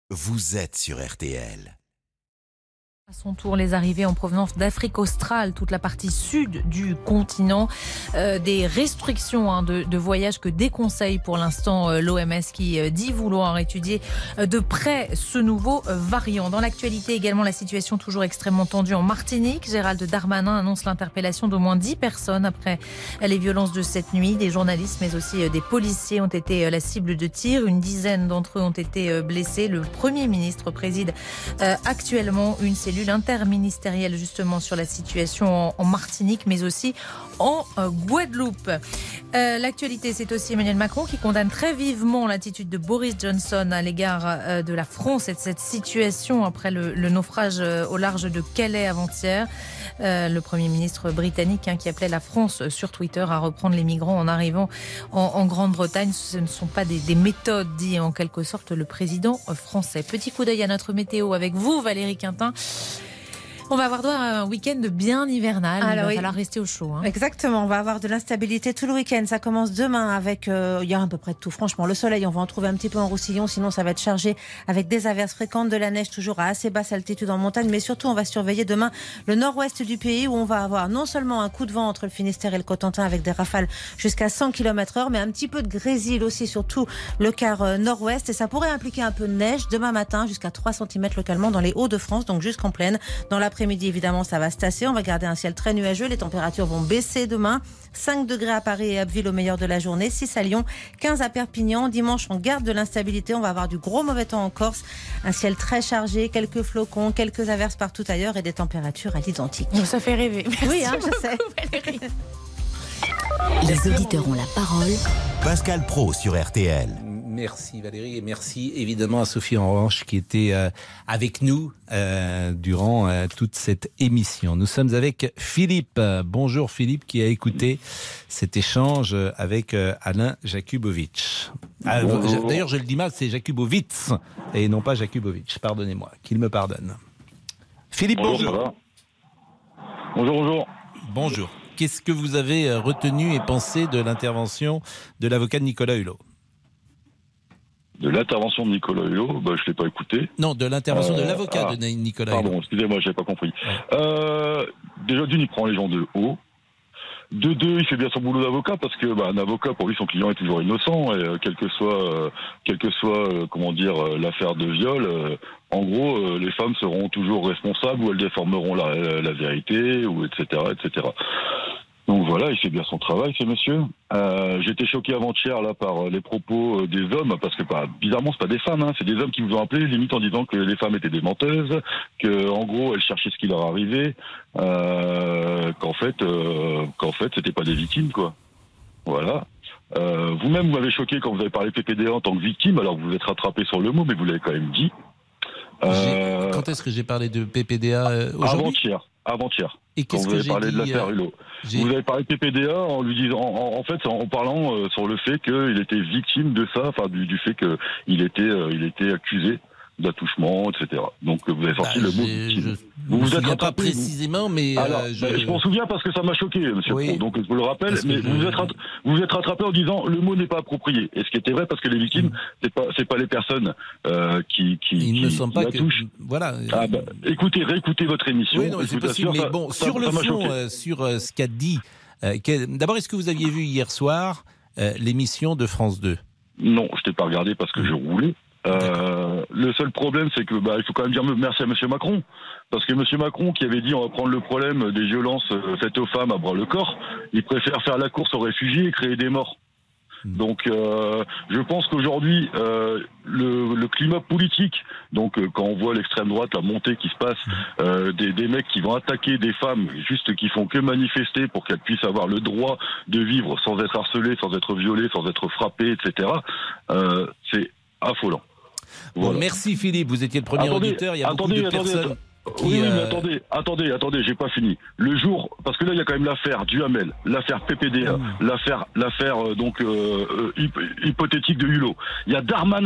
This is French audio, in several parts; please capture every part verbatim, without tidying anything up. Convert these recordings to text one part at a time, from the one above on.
Vous êtes sur R T L. À son tour, les arrivées en provenance d'Afrique australe, toute la partie sud du continent. Euh, des restrictions hein, de, de voyage que déconseille pour l'instant euh, l'O M S qui euh, dit vouloir étudier euh, de près ce nouveau euh, variant. Dans l'actualité également, la situation toujours extrêmement tendue en Martinique. Gérald Darmanin annonce l'interpellation d'au moins dix personnes après les violences de cette nuit. Des journalistes mais aussi euh, des policiers ont été euh, la cible de tirs. Une dizaine d'entre eux ont été euh, blessés. Le Premier ministre préside euh, actuellement une cellule interministérielle justement sur la situation en, en Martinique mais aussi en euh, Guadeloupe. Euh, l'actualité, c'est aussi Emmanuel Macron qui condamne très vivement l'attitude de Boris Johnson à l'égard euh, de la France et de cette situation après le, le naufrage euh, au large de Calais avant-hier. Euh, le Premier ministre britannique hein, qui appelait la France sur Twitter à reprendre les migrants en arrivant en, en Grande-Bretagne. Ce ne sont pas des, des méthodes, dit en quelque sorte le président français. Petit coup d'œil à notre météo avec vous, Valérie Quintin. On va avoir droit à un week-end bien hivernal. Alors, il va oui. falloir rester au chaud. Hein. Exactement, on va avoir de l'instabilité tout le week-end. Ça commence demain avec, euh, il y a à peu près de tout. Franchement, le soleil, on va en trouver un petit peu en Roussillon. Sinon, ça va être chargé avec des averses fréquentes, de la neige toujours à assez basse altitude en montagne. Mais surtout, on va surveiller demain le nord-ouest du pays où on va avoir non seulement un coup de vent entre le Finistère et le Cotentin avec des rafales jusqu'à cent kilomètres heure, mais un petit peu de grésil aussi, surtout le quart nord-ouest. Et ça pourrait impliquer un peu de neige demain matin jusqu'à trois centimètres localement dans les Hauts-de-France, donc jusqu'en plaine. Dans la Après-midi, évidemment, ça va se tasser. On va garder un ciel très nuageux. Les températures vont baisser demain. cinq degrés à Paris et Abbeville au meilleur de la journée. six à Lyon, quinze à Perpignan. Dimanche, on garde de l'instabilité. On va avoir du gros mauvais temps en Corse. Un ciel très chargé, quelques flocons, quelques averses partout ailleurs et des températures à l'identique. Ça fait rêver. Merci oui, hein, je sais. Valérie. Les auditeurs ont la parole. Pascal Praud sur R T L. Merci Valérie et merci évidemment à Sophie Orange qui était euh, avec nous euh, durant euh, toute cette émission. Nous sommes avec Philippe. Bonjour Philippe qui a écouté cet échange avec euh, Alain Jakubowicz. Ah, d'ailleurs je le dis mal, c'est Jakubowicz et non pas Jakubowicz. Pardonnez-moi, qu'il me pardonne. Philippe, bonjour. Bonjour, bonjour. Bonjour. Bonjour. Qu'est-ce que vous avez retenu et pensé de l'intervention de l'avocat de Nicolas Hulot ? De l'intervention de Nicolas Hulot, bah, je ne l'ai pas écouté. Non, de l'intervention euh, de l'avocat ah, de Nicolas Hulot. Pardon, excusez-moi, je n'avais pas compris. Euh, déjà, d'une, il prend les gens de haut. De deux, il fait bien son boulot d'avocat parce que bah, un avocat, pour lui, son client est toujours innocent. Et euh, quelle que soit, euh, quelle que soit euh, comment dire, euh, l'affaire de viol, euh, en gros, euh, les femmes seront toujours responsables ou elles déformeront la, la, la vérité, ou et cetera, et cetera. Donc voilà, il fait bien son travail, ce monsieur. Euh, J'étais choqué avant-hier là par les propos des hommes, parce que bah, bizarrement c'est pas des femmes, hein, c'est des hommes qui vous ont appelé, limite en disant que les femmes étaient des menteuses, que en gros elles cherchaient ce qui leur arrivait, euh, qu'en fait, euh, qu'en fait c'était pas des victimes quoi. Voilà. Euh, Vous-même vous m'avez choqué quand vous avez parlé P P D A en tant que victime, alors que vous vous êtes rattrapé sur le mot, mais vous l'avez quand même dit. Euh, quand est-ce que j'ai parlé de P P D A euh, aujourd'hui ? Avant-hier. Avant-hier. Et quand vous avez parlé de l'affaire Hulot. J'ai... Vous avez parlé de P P D A en lui disant, en, en fait, en parlant euh, sur le fait qu'il était victime de ça, enfin du, du fait qu'il était, euh, il était accusé d'attouchement, et cetera. Donc vous avez sorti bah, le mot. Je vous ne me vous souviens êtes pas précisément, mais alors, euh, je, bah, je m'en souviens parce que ça m'a choqué, monsieur oui, Pro. Donc je vous le rappelle, mais je... vous vous êtes rattrapé, vous vous êtes rattrapé en disant le mot n'est pas approprié. Et ce qui était vrai parce que les victimes, mmh. c'est pas c'est pas les personnes euh, qui qui ils qui, ne sont qui pas la que touchent. Voilà. Ah, bah, écoutez, réécoutez votre émission. Oui, non, c'est possible. Mais ça, bon, ça, sur ça, le ça fond, euh, sur euh, ce qu'a dit. Euh, quel... D'abord, est-ce que vous aviez vu hier soir euh, l'émission de France deux ? Non, je t'ai pas regardé parce que je roulais. Euh, le seul problème, c'est que bah, il faut quand même dire merci à Monsieur Macron, parce que Monsieur Macron, qui avait dit on va prendre le problème des violences faites aux femmes à bras le corps, il préfère faire la course aux réfugiés et créer des morts. Donc, euh, je pense qu'aujourd'hui, euh, le, le climat politique, donc euh, quand on voit l'extrême droite, la montée qui se passe, euh, des, des mecs qui vont attaquer des femmes, juste qui font que manifester pour qu'elles puissent avoir le droit de vivre sans être harcelées, sans être violées, sans être frappées, et cetera. Euh, c'est affolant. Bon, voilà. Merci Philippe, vous étiez le premier attendez, auditeur, il y a attendez, beaucoup de attendez, personnes... Attendez. Oui, euh... oui, mais attendez, attendez, attendez, j'ai pas fini. Le jour, parce que là, il y a quand même l'affaire Duhamel, l'affaire P P D A, mmh. l'affaire, l'affaire euh, donc euh, hyp- hypothétique de Hulot. Il y a Darmanin,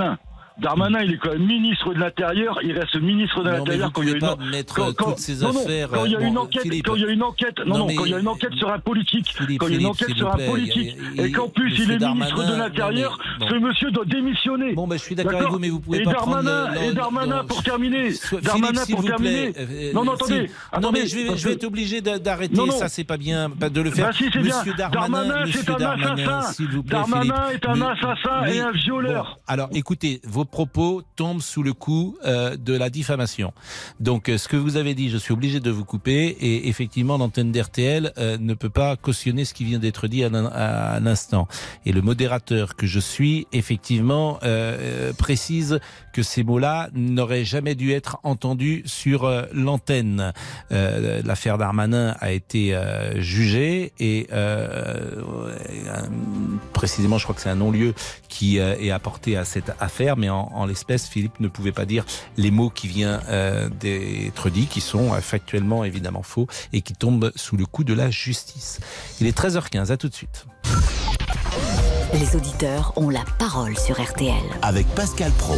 Darmanin, il est quand même ministre de l'Intérieur. Il reste ministre de non, l'Intérieur quand il y a une enquête. Mettre quand, quand, toutes ces non, non, affaires. Quand il y a bon, une enquête, Philippe, quand il y a une enquête, non, non, non quand il y a une enquête sur un politique, Philippe, quand il y a une Philippe, enquête s'il sur vous un plaît, politique, il, et qu'en plus il est Darmanin, ministre de l'Intérieur, bon. ce monsieur doit démissionner. Bon, ben, je suis d'accord avec vous, mais vous pouvez et pas Darmanin, prendre. Le, et Darmanin, non, pour terminer. Philippe, Darmanin, s'il pour vous terminer. plaît, euh, non, non, attendez. si, attendez non, mais je vais, je vais être obligé d'arrêter. Non, non. Ça, c'est pas bien de le faire. Bah, si, c'est Monsieur bien. Darmanin, Darmanin Monsieur c'est un Darmanin, assassin. s'il vous plaît, Darmanin Philippe. est un Mais, assassin mais, et un violeur. Bon, alors, écoutez, vos propos tombent sous le coup euh, de la diffamation. Donc, euh, ce que vous avez dit, je suis obligé de vous couper. Et effectivement, l'antenne d'R T L euh, ne peut pas cautionner ce qui vient d'être dit à, à, à l'instant. Et le modérateur que je suis, effectivement, euh, précise que ces mots-là n'auraient jamais dû être entendus sur euh, l'antenne. Euh, l'affaire Darmanin a été euh, jugée et euh, euh, précisément, je crois que c'est un non-lieu qui euh, est apporté à cette affaire, mais en, en l'espèce, Philippe ne pouvait pas dire les mots qui viennent euh, d'être dits, qui sont euh, factuellement évidemment faux et qui tombent sous le coup de la justice. Il est treize heures quinze, à tout de suite. Les auditeurs ont la parole sur R T L. Avec Pascal Praud.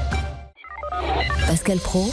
Pascal Praud,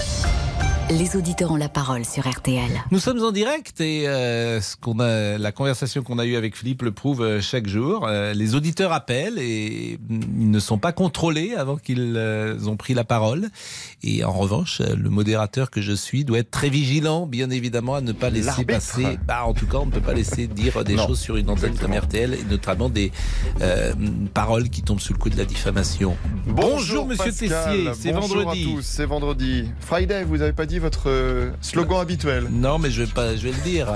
les auditeurs ont la parole sur R T L. Nous sommes en direct et euh, ce qu'on a, la conversation qu'on a eue avec Philippe le prouve euh, chaque jour. Euh, les auditeurs appellent et ils ne sont pas contrôlés avant qu'ils euh, ont pris la parole. Et en revanche, le modérateur que je suis doit être très vigilant, bien évidemment, à ne pas laisser L'arbitre. passer. Bah, en tout cas, on ne peut pas laisser dire des Non. choses sur une antenne comme R T L, et notamment des euh, paroles qui tombent sous le coup de la diffamation. Bonjour, Monsieur Pascal. Tessier, c'est Bonjour vendredi. à tous, c'est vendredi. Friday, vous n'avez pas dit votre euh, slogan habituel. Non, mais je vais pas, je vais le dire.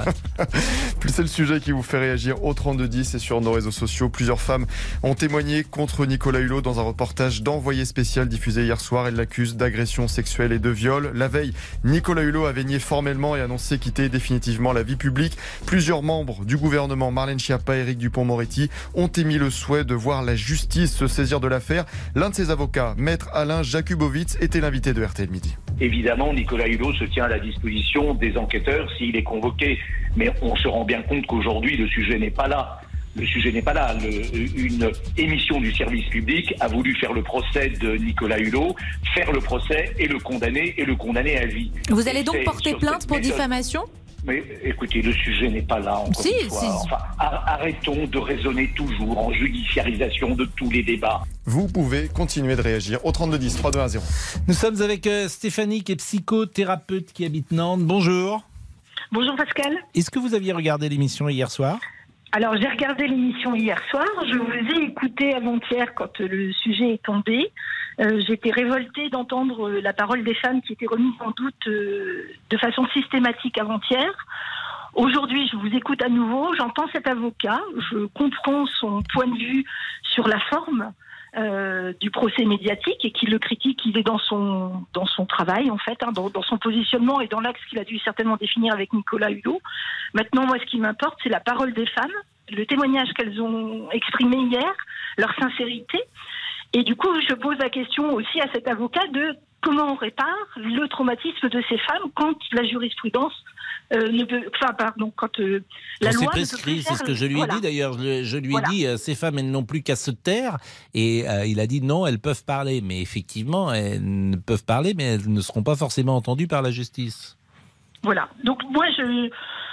Plus c'est le sujet qui vous fait réagir au trente-deux dix et sur nos réseaux sociaux. Plusieurs femmes ont témoigné contre Nicolas Hulot dans un reportage d'Envoyé spécial diffusé hier soir. Elles l'accusent d'agression sexuelle et de viol. La veille, Nicolas Hulot avait nié formellement et annoncé quitter définitivement la vie publique. Plusieurs membres du gouvernement, Marlène Schiappa et Éric Dupond-Moretti, ont émis le souhait de voir la justice se saisir de l'affaire. L'un de ses avocats, maître Alain Jakubowicz, était l'invité de R T L Midi. Évidemment, Nicolas Hulot se tient à la disposition des enquêteurs s'il est convoqué. Mais on se rend bien compte qu'aujourd'hui, le sujet n'est pas là. Le sujet n'est pas là. Le, une émission du service public a voulu faire le procès de Nicolas Hulot, faire le procès et le condamner, et le condamner à vie. Vous allez donc C'est porter sur plainte cette pour méthode. diffamation ? Mais écoutez, le sujet n'est pas là, encore Si, une fois. si. Enfin, arrêtons de raisonner toujours en judiciarisation de tous les débats. Vous pouvez continuer de réagir au trente-deux dix, trois deux un zéro. Nous sommes avec euh, Stéphanie, qui est psychothérapeute, qui habite Nantes. Bonjour. Bonjour Pascal. Est-ce que vous aviez regardé l'émission hier soir ? Alors j'ai regardé l'émission hier soir, je vous ai écouté avant-hier quand le sujet est tombé. Euh, j'étais révoltée d'entendre la parole des femmes qui étaient remises en doute euh, de façon systématique avant-hier. Aujourd'hui, je vous écoute à nouveau, j'entends cet avocat, je comprends son point de vue sur la forme euh, du procès médiatique et qu'il le critique, il est dans son dans son travail en fait, hein, dans, dans son positionnement et dans l'axe qu'il a dû certainement définir avec Nicolas Hulot. Maintenant, moi, ce qui m'importe, c'est la parole des femmes, le témoignage qu'elles ont exprimé hier, leur sincérité. Et du coup, je pose la question aussi à cet avocat de comment on répare le traumatisme de ces femmes quand la jurisprudence euh, ne peut, enfin pardon, quand euh, la Quand loi c'est ne peut prescrit, plus c'est faire, ce que je lui ai voilà. dit d'ailleurs. Je, je lui ai Voilà. dit, euh, ces femmes, elles n'ont plus qu'à se taire. Et euh, il a dit non, elles peuvent parler. Mais effectivement, elles ne peuvent parler, mais elles ne seront pas forcément entendues par la justice. Voilà. Donc moi, je,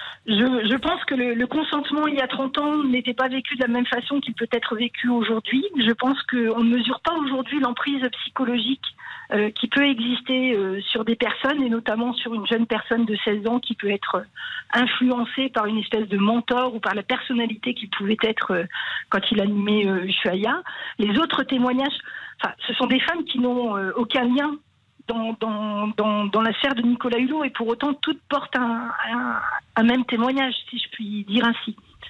je, je pense que le, le consentement il y a trente ans n'était pas vécu de la même façon qu'il peut être vécu aujourd'hui. Je pense qu'on ne mesure pas aujourd'hui l'emprise psychologique euh, qui peut exister euh, sur des personnes, et notamment sur une jeune personne de seize ans qui peut être influencée par une espèce de mentor ou par la personnalité qu'il pouvait être euh, quand il animait euh, Ushuaïa. Les autres témoignages, enfin, ce sont des femmes qui n'ont euh, aucun lien Dans, dans, dans, dans l'affaire de Nicolas Hulot, et pour autant toutes portent un, un, un même témoignage, si je puis dire ainsi.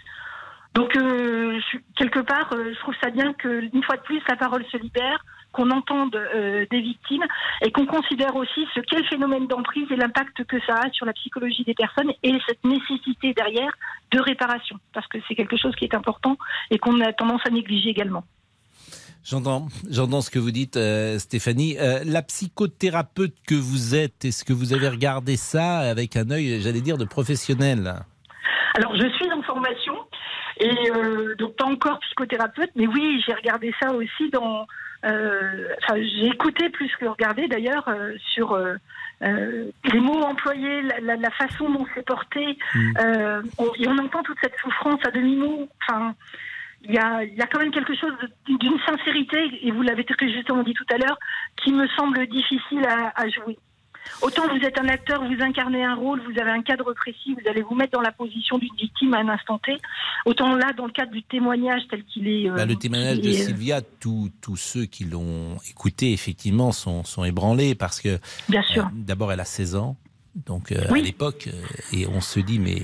Donc euh, je, quelque part, euh, je trouve ça bien qu'une fois de plus la parole se libère, qu'on entende euh, des victimes et qu'on considère aussi ce qu'est le phénomène d'emprise et l'impact que ça a sur la psychologie des personnes et cette nécessité derrière de réparation, parce que c'est quelque chose qui est important et qu'on a tendance à négliger également. J'entends, j'entends ce que vous dites, euh, Stéphanie. Euh, la psychothérapeute que vous êtes, est-ce que vous avez regardé ça avec un œil, j'allais dire, de professionnel ? Alors, je suis en formation, et euh, donc pas encore psychothérapeute, mais oui, j'ai regardé ça aussi dans, Euh, enfin, j'ai écouté plus que regardé d'ailleurs euh, sur euh, euh, les mots employés, la, la, la façon dont c'est porté. Mmh. Euh, on, et on entend toute cette souffrance à demi-mot. Enfin, il y a, y a quand même quelque chose de, d'une sincérité, et vous l'avez très justement dit tout à l'heure, qui me semble difficile à, à jouer. Autant vous êtes un acteur, vous incarnez un rôle, vous avez un cadre précis, vous allez vous mettre dans la position d'une victime à un instant T. Autant là, dans le cadre du témoignage tel qu'il est... Euh, bah, le témoignage de est, Sylvia, tous ceux qui l'ont écouté, effectivement, sont, sont ébranlés parce que... Bien sûr. Euh, d'abord, elle a seize ans, donc euh, oui. à l'époque, euh, et on se dit, mais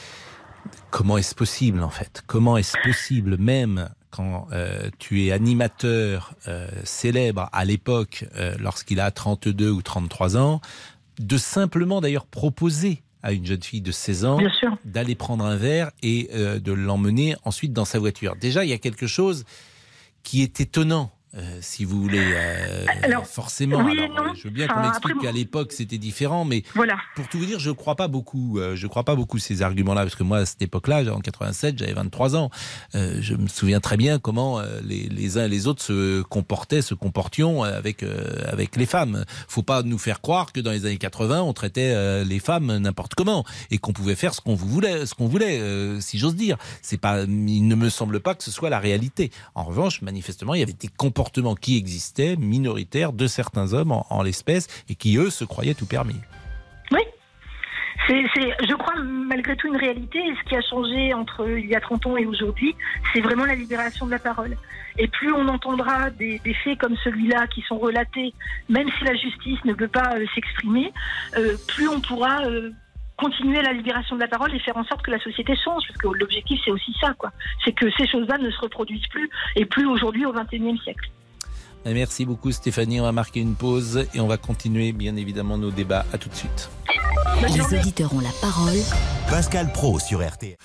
comment est-ce possible, en fait ? Comment est-ce possible, même... quand euh, tu es animateur euh, célèbre à l'époque, euh, lorsqu'il a trente-deux ou trente-trois ans, de simplement d'ailleurs proposer à une jeune fille de seize ans d'aller prendre un verre et euh, de l'emmener ensuite dans sa voiture. Déjà, il y a quelque chose qui est étonnant. Euh, si vous voulez, euh, alors, forcément. Oui alors, je veux bien enfin, qu'on m'explique qu'à l'époque c'était différent, mais voilà. Pour tout vous dire, je crois pas beaucoup. Euh, je crois pas beaucoup ces arguments-là, parce que moi, à cette époque-là, en quatre-vingt-sept, j'avais vingt-trois ans. Euh, je me souviens très bien comment euh, les, les uns et les autres se comportaient, se comportions avec euh, avec les femmes. Faut pas nous faire croire que dans les années quatre-vingts, on traitait euh, les femmes n'importe comment et qu'on pouvait faire ce qu'on voulait, ce qu'on voulait, euh, si j'ose dire. C'est pas, il ne me semble pas que ce soit la réalité. En revanche, manifestement, il y avait des comportements qui existaient, minoritaires, de certains hommes en, en l'espèce, et qui, eux, se croyaient tout permis. Oui. C'est, c'est, je crois, malgré tout, une réalité. Et ce qui a changé entre il y a trente ans et aujourd'hui, c'est vraiment la libération de la parole. Et plus on entendra des, des faits comme celui-là qui sont relatés, même si la justice ne peut pas euh, s'exprimer, euh, plus on pourra... Euh, continuer la libération de la parole et faire en sorte que la société change, parce que l'objectif c'est aussi ça, quoi. C'est que ces choses-là ne se reproduisent plus, et plus aujourd'hui au vingt et unième siècle. Merci beaucoup Stéphanie, on va marquer une pause et on va continuer bien évidemment nos débats. À tout de suite. Les auditeurs ont la parole. Pascal Praud sur R T L.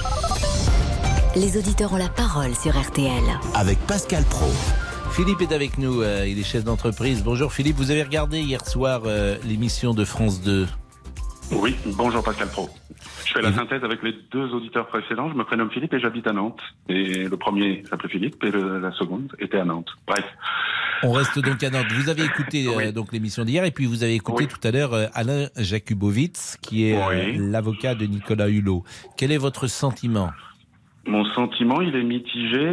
Les auditeurs ont la parole sur R T L. Avec Pascal Praud. Philippe est avec nous, euh, il est chef d'entreprise. Bonjour Philippe, vous avez regardé hier soir euh, l'émission de France deux? Oui, bonjour Pascal Praud. Je fais la synthèse avec les deux auditeurs précédents. Je me prénomme Philippe et j'habite à Nantes. Et le premier s'appelait Philippe et le, la seconde était à Nantes. Bref. On reste donc à Nantes. Vous avez écouté oui. euh, donc l'émission d'hier et puis vous avez écouté oui. tout à l'heure euh, Alain Jakubowicz, qui est oui. euh, l'avocat de Nicolas Hulot. Quel est votre sentiment ? Mon sentiment, il est mitigé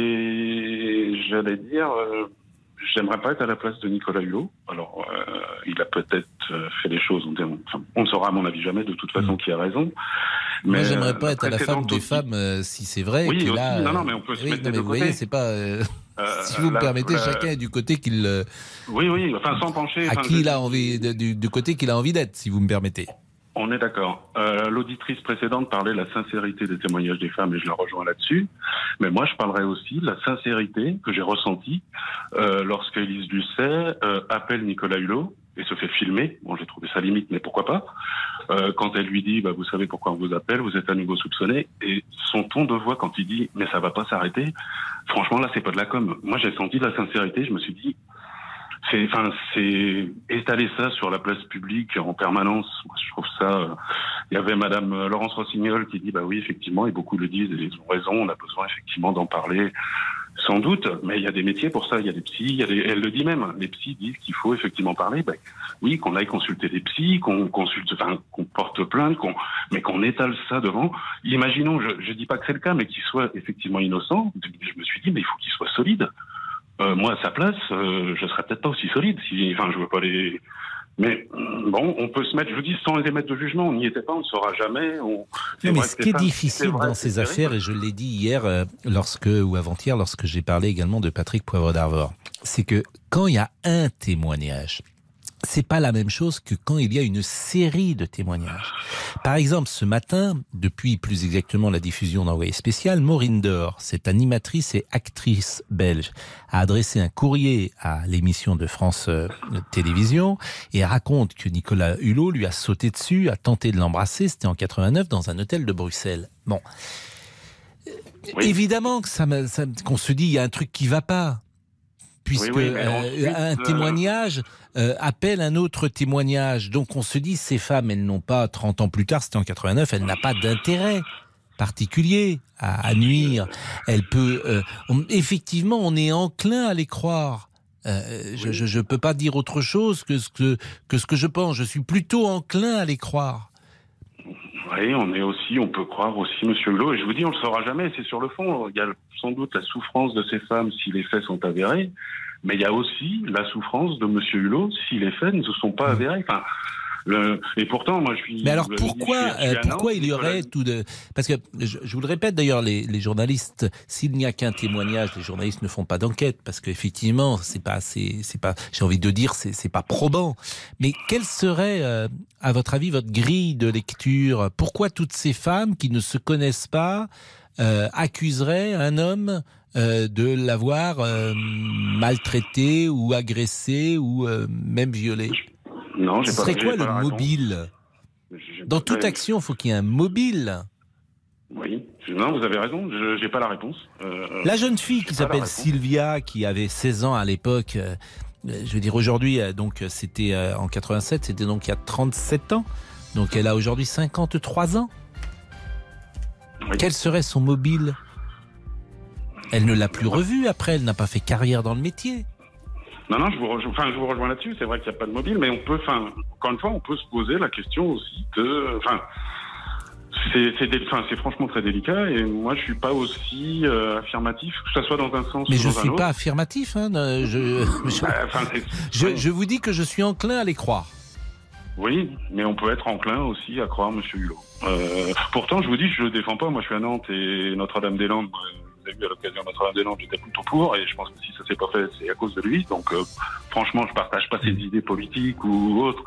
et j'allais dire... Euh, J'aimerais pas être à la place de Nicolas Hulot. Alors, euh, il a peut-être fait des choses, on, enfin, on ne saura à mon avis jamais de toute façon mmh. qui a raison. Mais moi, j'aimerais pas être à la femme des aussi. femmes, euh, si c'est vrai. Oui, aussi, là, non, non, mais on peut se oui, mettre non, des deux vous côtés. Voyez, c'est pas. Euh, euh, si vous la, me permettez, la... chacun est du côté qu'il. Euh, oui, oui, enfin sans pencher. À enfin, qui je... il a envie, de, du, du côté qu'il a envie d'être, si vous me permettez. On est d'accord. Euh, l'auditrice précédente parlait de la sincérité des témoignages des femmes et je la rejoins là-dessus. Mais moi, je parlerai aussi de la sincérité que j'ai ressentie euh, lorsque Élise Lucet euh, appelle Nicolas Hulot et se fait filmer. Bon, j'ai trouvé ça limite, mais pourquoi pas. Euh, quand elle lui dit, bah, vous savez pourquoi on vous appelle, vous êtes à nouveau soupçonné. Et son ton de voix quand il dit, mais ça va pas s'arrêter. Franchement, là, c'est pas de la com. Moi, j'ai senti de la sincérité. Je me suis dit, c'est, enfin, c'est étaler ça sur la place publique en permanence. Moi, je trouve ça. Euh, il y avait Madame Laurence Rossignol qui dit, bah oui, effectivement, et beaucoup le disent, et ils ont raison. On a besoin effectivement d'en parler, sans doute. Mais il y a des métiers pour ça. Il y a des psys. Il y a des, elle le dit même. Les psys disent qu'il faut effectivement parler. Bah, oui, qu'on aille consulter des psys, qu'on consulte, enfin, qu'on porte plainte, qu'on, mais qu'on étale ça devant. Imaginons, je, je dis pas que c'est le cas, mais qu'il soit effectivement innocent. Je me suis dit, mais il faut qu'il soit solide. Euh, moi, à sa place, euh, je serais peut-être pas aussi solide. Si, enfin, je veux pas les. Mais bon, on peut se mettre, je vous dis, sans les émettre de jugement. On n'y était pas, on ne saura jamais. On... Non, mais ce qui est difficile dans ces affaires, et je l'ai dit hier, euh, lorsque ou avant-hier, lorsque j'ai parlé également de Patrick Poivre d'Arvor, c'est que quand il y a un témoignage, c'est pas la même chose que quand il y a une série de témoignages. Par exemple, ce matin, depuis plus exactement la diffusion d'Envoyé spécial, Maureen Dor, cette animatrice et actrice belge, a adressé un courrier à l'émission de France euh, Télévisions et raconte que Nicolas Hulot lui a sauté dessus, a tenté de l'embrasser, c'était en quatre-vingt-neuf dans un hôtel de Bruxelles. Bon. Oui. Évidemment que ça, ça, qu'on se dit, il y a un truc qui va pas. Puisque oui, oui, euh, ensuite, un témoignage euh, appelle un autre témoignage. Donc on se dit, ces femmes, elles n'ont pas, trente ans plus tard, c'était en quatre-vingt-neuf, elles n'ont pas d'intérêt particulier à, à nuire. Elle peut... Euh, on, effectivement, on est enclin à les croire. Euh, je, je, je peux pas dire autre chose que ce que, que ce que je pense. Je suis plutôt enclin à les croire. Oui, on est aussi, on peut croire aussi Monsieur Hulot, et je vous dis, on le saura jamais. C'est sur le fond. Il y a sans doute la souffrance de ces femmes si les faits sont avérés, mais il y a aussi la souffrance de Monsieur Hulot si les faits ne se sont pas avérés. Enfin, le... et pourtant, moi, je suis. Mais alors je pourquoi, dis, je suis, je suis euh, pourquoi il y aurait Nicolas... tout de parce que je, je vous le répète d'ailleurs, les, les journalistes, s'il n'y a qu'un témoignage, les journalistes ne font pas d'enquête parce qu'effectivement, c'est pas assez, c'est pas, j'ai envie de dire, c'est, c'est pas probant. Mais quelle serait, euh, à votre avis, votre grille de lecture? Pourquoi toutes ces femmes qui ne se connaissent pas euh, accuseraient un homme euh, de l'avoir euh, maltraité ou agressé ou euh, même violé? Non, j'ai Ce pas, serait quoi j'ai pas le mobile? J'ai Dans pas- toute action, il faut qu'il y ait un mobile. Oui, non, vous avez raison, je j'ai pas la réponse. Euh, La jeune fille qui j'ai pas la s'appelle réponse. Sylvia, qui avait seize ans à l'époque, euh, je veux dire aujourd'hui, euh, donc c'était euh, en quatre-vingt-sept, c'était donc il y a trente-sept ans, donc elle a aujourd'hui cinquante-trois ans. Oui. Quel serait son mobile? Elle ne l'a plus revu après, elle n'a pas fait carrière dans le métier. Non, non, je vous rejoins, enfin, je vous rejoins là-dessus. C'est vrai qu'il n'y a pas de mobile, mais on peut, enfin, encore une fois, on peut se poser la question aussi de, enfin, c'est, c'est, dé- enfin, c'est franchement très délicat. Et moi, je suis pas aussi euh, affirmatif, que ce soit dans un sens Mais ou je dans un suis autre. pas affirmatif. Hein, euh, je, je, Bah, enfin, c'est- je, je vous dis que je suis enclin à les croire. Oui, mais on peut être enclin aussi à croire Monsieur Hulot. Euh, pourtant, je vous dis, je le défends pas. Moi, je suis à Nantes et Notre-Dame-des-Landes. euh, Vous avez vu à l'occasion de Notre-Dame-des-Landes, j'étais plutôt pour, et je pense que si ça s'est pas fait, c'est à cause de lui. Donc, euh, franchement, je partage pas ses idées politiques ou autres.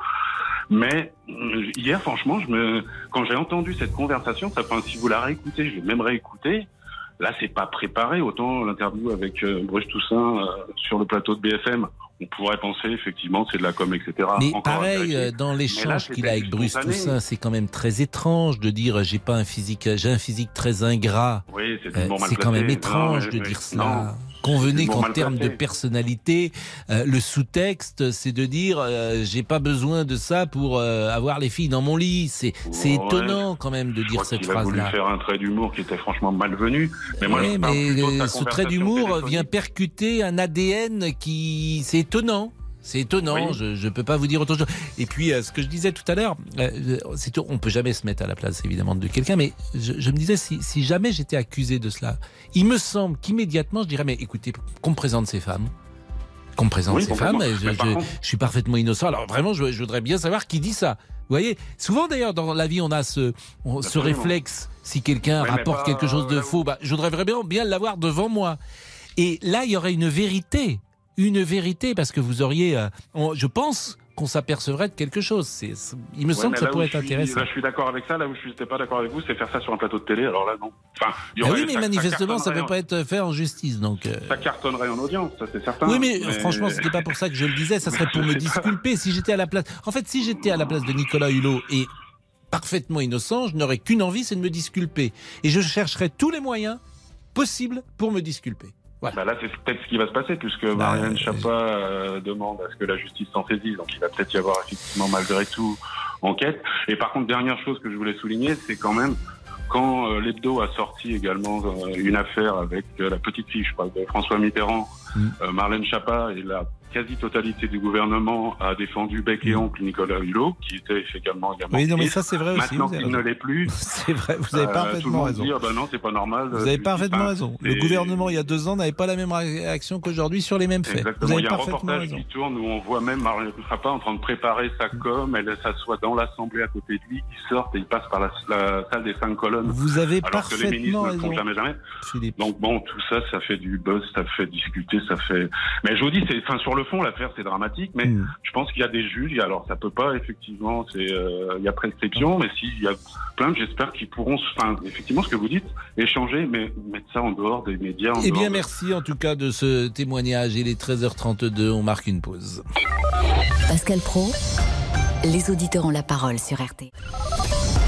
Mais euh, hier, franchement, je me, quand j'ai entendu cette conversation, ça, enfin, si vous la réécoutez, je vais même réécouter. Là, c'est pas préparé. Autant l'interview avec euh, Bruce Toussaint euh, sur le plateau de B F M, on pourrait penser effectivement c'est de la com, et cetera. Mais Encore à pareil, vérifier. euh, dans Mais là, l'échange c'était qu'il a avec Bruce spontané. Toussaint, c'est quand même très étrange de dire j'ai pas un physique, j'ai un physique très ingrat. Oui, c'est Euh, du mot mal c'est quand placé. même étrange Non, de mais- dire mais- non. cela. Convenez C'est du mot qu'en mal termes de placé. personnalité, euh, le sous-texte, c'est de dire euh, j'ai pas besoin de ça pour euh, avoir les filles dans mon lit. C'est c'est Ouais. étonnant quand même de Je dire crois cette qu'il a voulu phrase-là. faire un trait d'humour qui était franchement malvenu. Mais moi, Oui, je parle mais plutôt de sa euh, ce trait conversation d'humour téléphonique. vient percuter un A D N qui c'est étonnant. C'est étonnant, Oui. je ne peux pas vous dire autre chose. Et puis, euh, ce que je disais tout à l'heure, euh, c'est, on ne peut jamais se mettre à la place, évidemment, de quelqu'un, mais je, je me disais, si, si jamais j'étais accusé de cela, il me semble qu'immédiatement, je dirais, mais écoutez, qu'on me présente ces femmes, qu'on me présente Oui, ces complètement. femmes, je, Mais par je- contre- je suis parfaitement innocent. Alors vraiment, je, je voudrais bien savoir qui dit ça. Vous voyez, souvent d'ailleurs, dans la vie, on a ce, on- ce Absolument. réflexe, si quelqu'un Oui, mais rapporte pas- quelque chose de là où- faux, bah, je voudrais vraiment bien l'avoir devant moi. Et là, il y aurait une vérité. Une vérité, parce que vous auriez, euh, on- je pense qu'on s'apercevrait de quelque chose. C'est, c'est- il me Ouais, semble mais que ça là où pourrait je être suis- intéressant. Là, je suis d'accord avec ça. Là où je n'étais pas d'accord avec vous, c'est faire ça sur un plateau de télé. Alors là, non. Enfin, il y Ah aurait- oui, mais ça- manifestement, ça ne peut cartonnerait pas être fait en justice. Donc, euh, en- Ça cartonnerait en audience, ça c'est certain. oui, mais, franchement, c'était pas pour ça que je le disais. Ça serait pour me Je sais pas. disculper. Si j'étais à la place, en fait, si j'étais à la place de Nicolas Hulot et parfaitement innocent, je n'aurais qu'une envie, c'est de me disculper. Et je chercherais tous les moyens possibles pour me disculper. Voilà. Bah là, c'est peut-être ce qui va se passer, puisque Marianne Chapa euh, demande à ce que la justice s'en saisisse. Donc, il va peut-être y avoir effectivement, malgré tout, enquête. Et par contre, dernière chose que je voulais souligner, c'est quand même quand euh, l'Hebdo a sorti également euh, une affaire avec euh, la petite fille, je parle de François Mitterrand, Mm. euh, Marlène Schiappa et la quasi-totalité du gouvernement a défendu bec et oncle Nicolas Hulot, qui était également également. Oui, non, mais ministre. ça, c'est vrai aussi. Maintenant vous avez qu'il ne raison. l'est plus, C'est vrai, vous avez euh, tout le parfaitement monde raison. dit, ah ben non, c'est pas normal. Vous avez parfaitement raison. Le Et- gouvernement, il y a deux ans, n'avait pas la même réaction qu'aujourd'hui sur les mêmes faits. Exactement. Vous Il avez y a un parfaitement reportage raison. qui tourne où on voit même Marlène Schiappa en train de préparer sa com. Elle s'assoit dans l'Assemblée à côté de lui. Il sort et il passe par la, la salle des cinq colonnes. Vous avez Alors que les ministres parfaitement ne le font raison, jamais, jamais. Philippe. Donc bon, tout ça, ça fait du buzz, ça fait discuter, ça fait. Mais je vous dis, c'est, enfin, sur le fond, l'affaire c'est dramatique. Mais Mm. je pense qu'il y a des juges. Alors ça peut pas, effectivement, c'est, euh, il y a prescription. Mais s'il y a plein, j'espère qu'ils pourront, enfin, effectivement, ce que vous dites, échanger, mais mettre ça en dehors des médias. En Eh dehors bien, de- merci en tout cas de ce témoignage. Il est treize heures trente-deux, on marque une pause. Pascal Praud, les auditeurs ont la parole sur R T.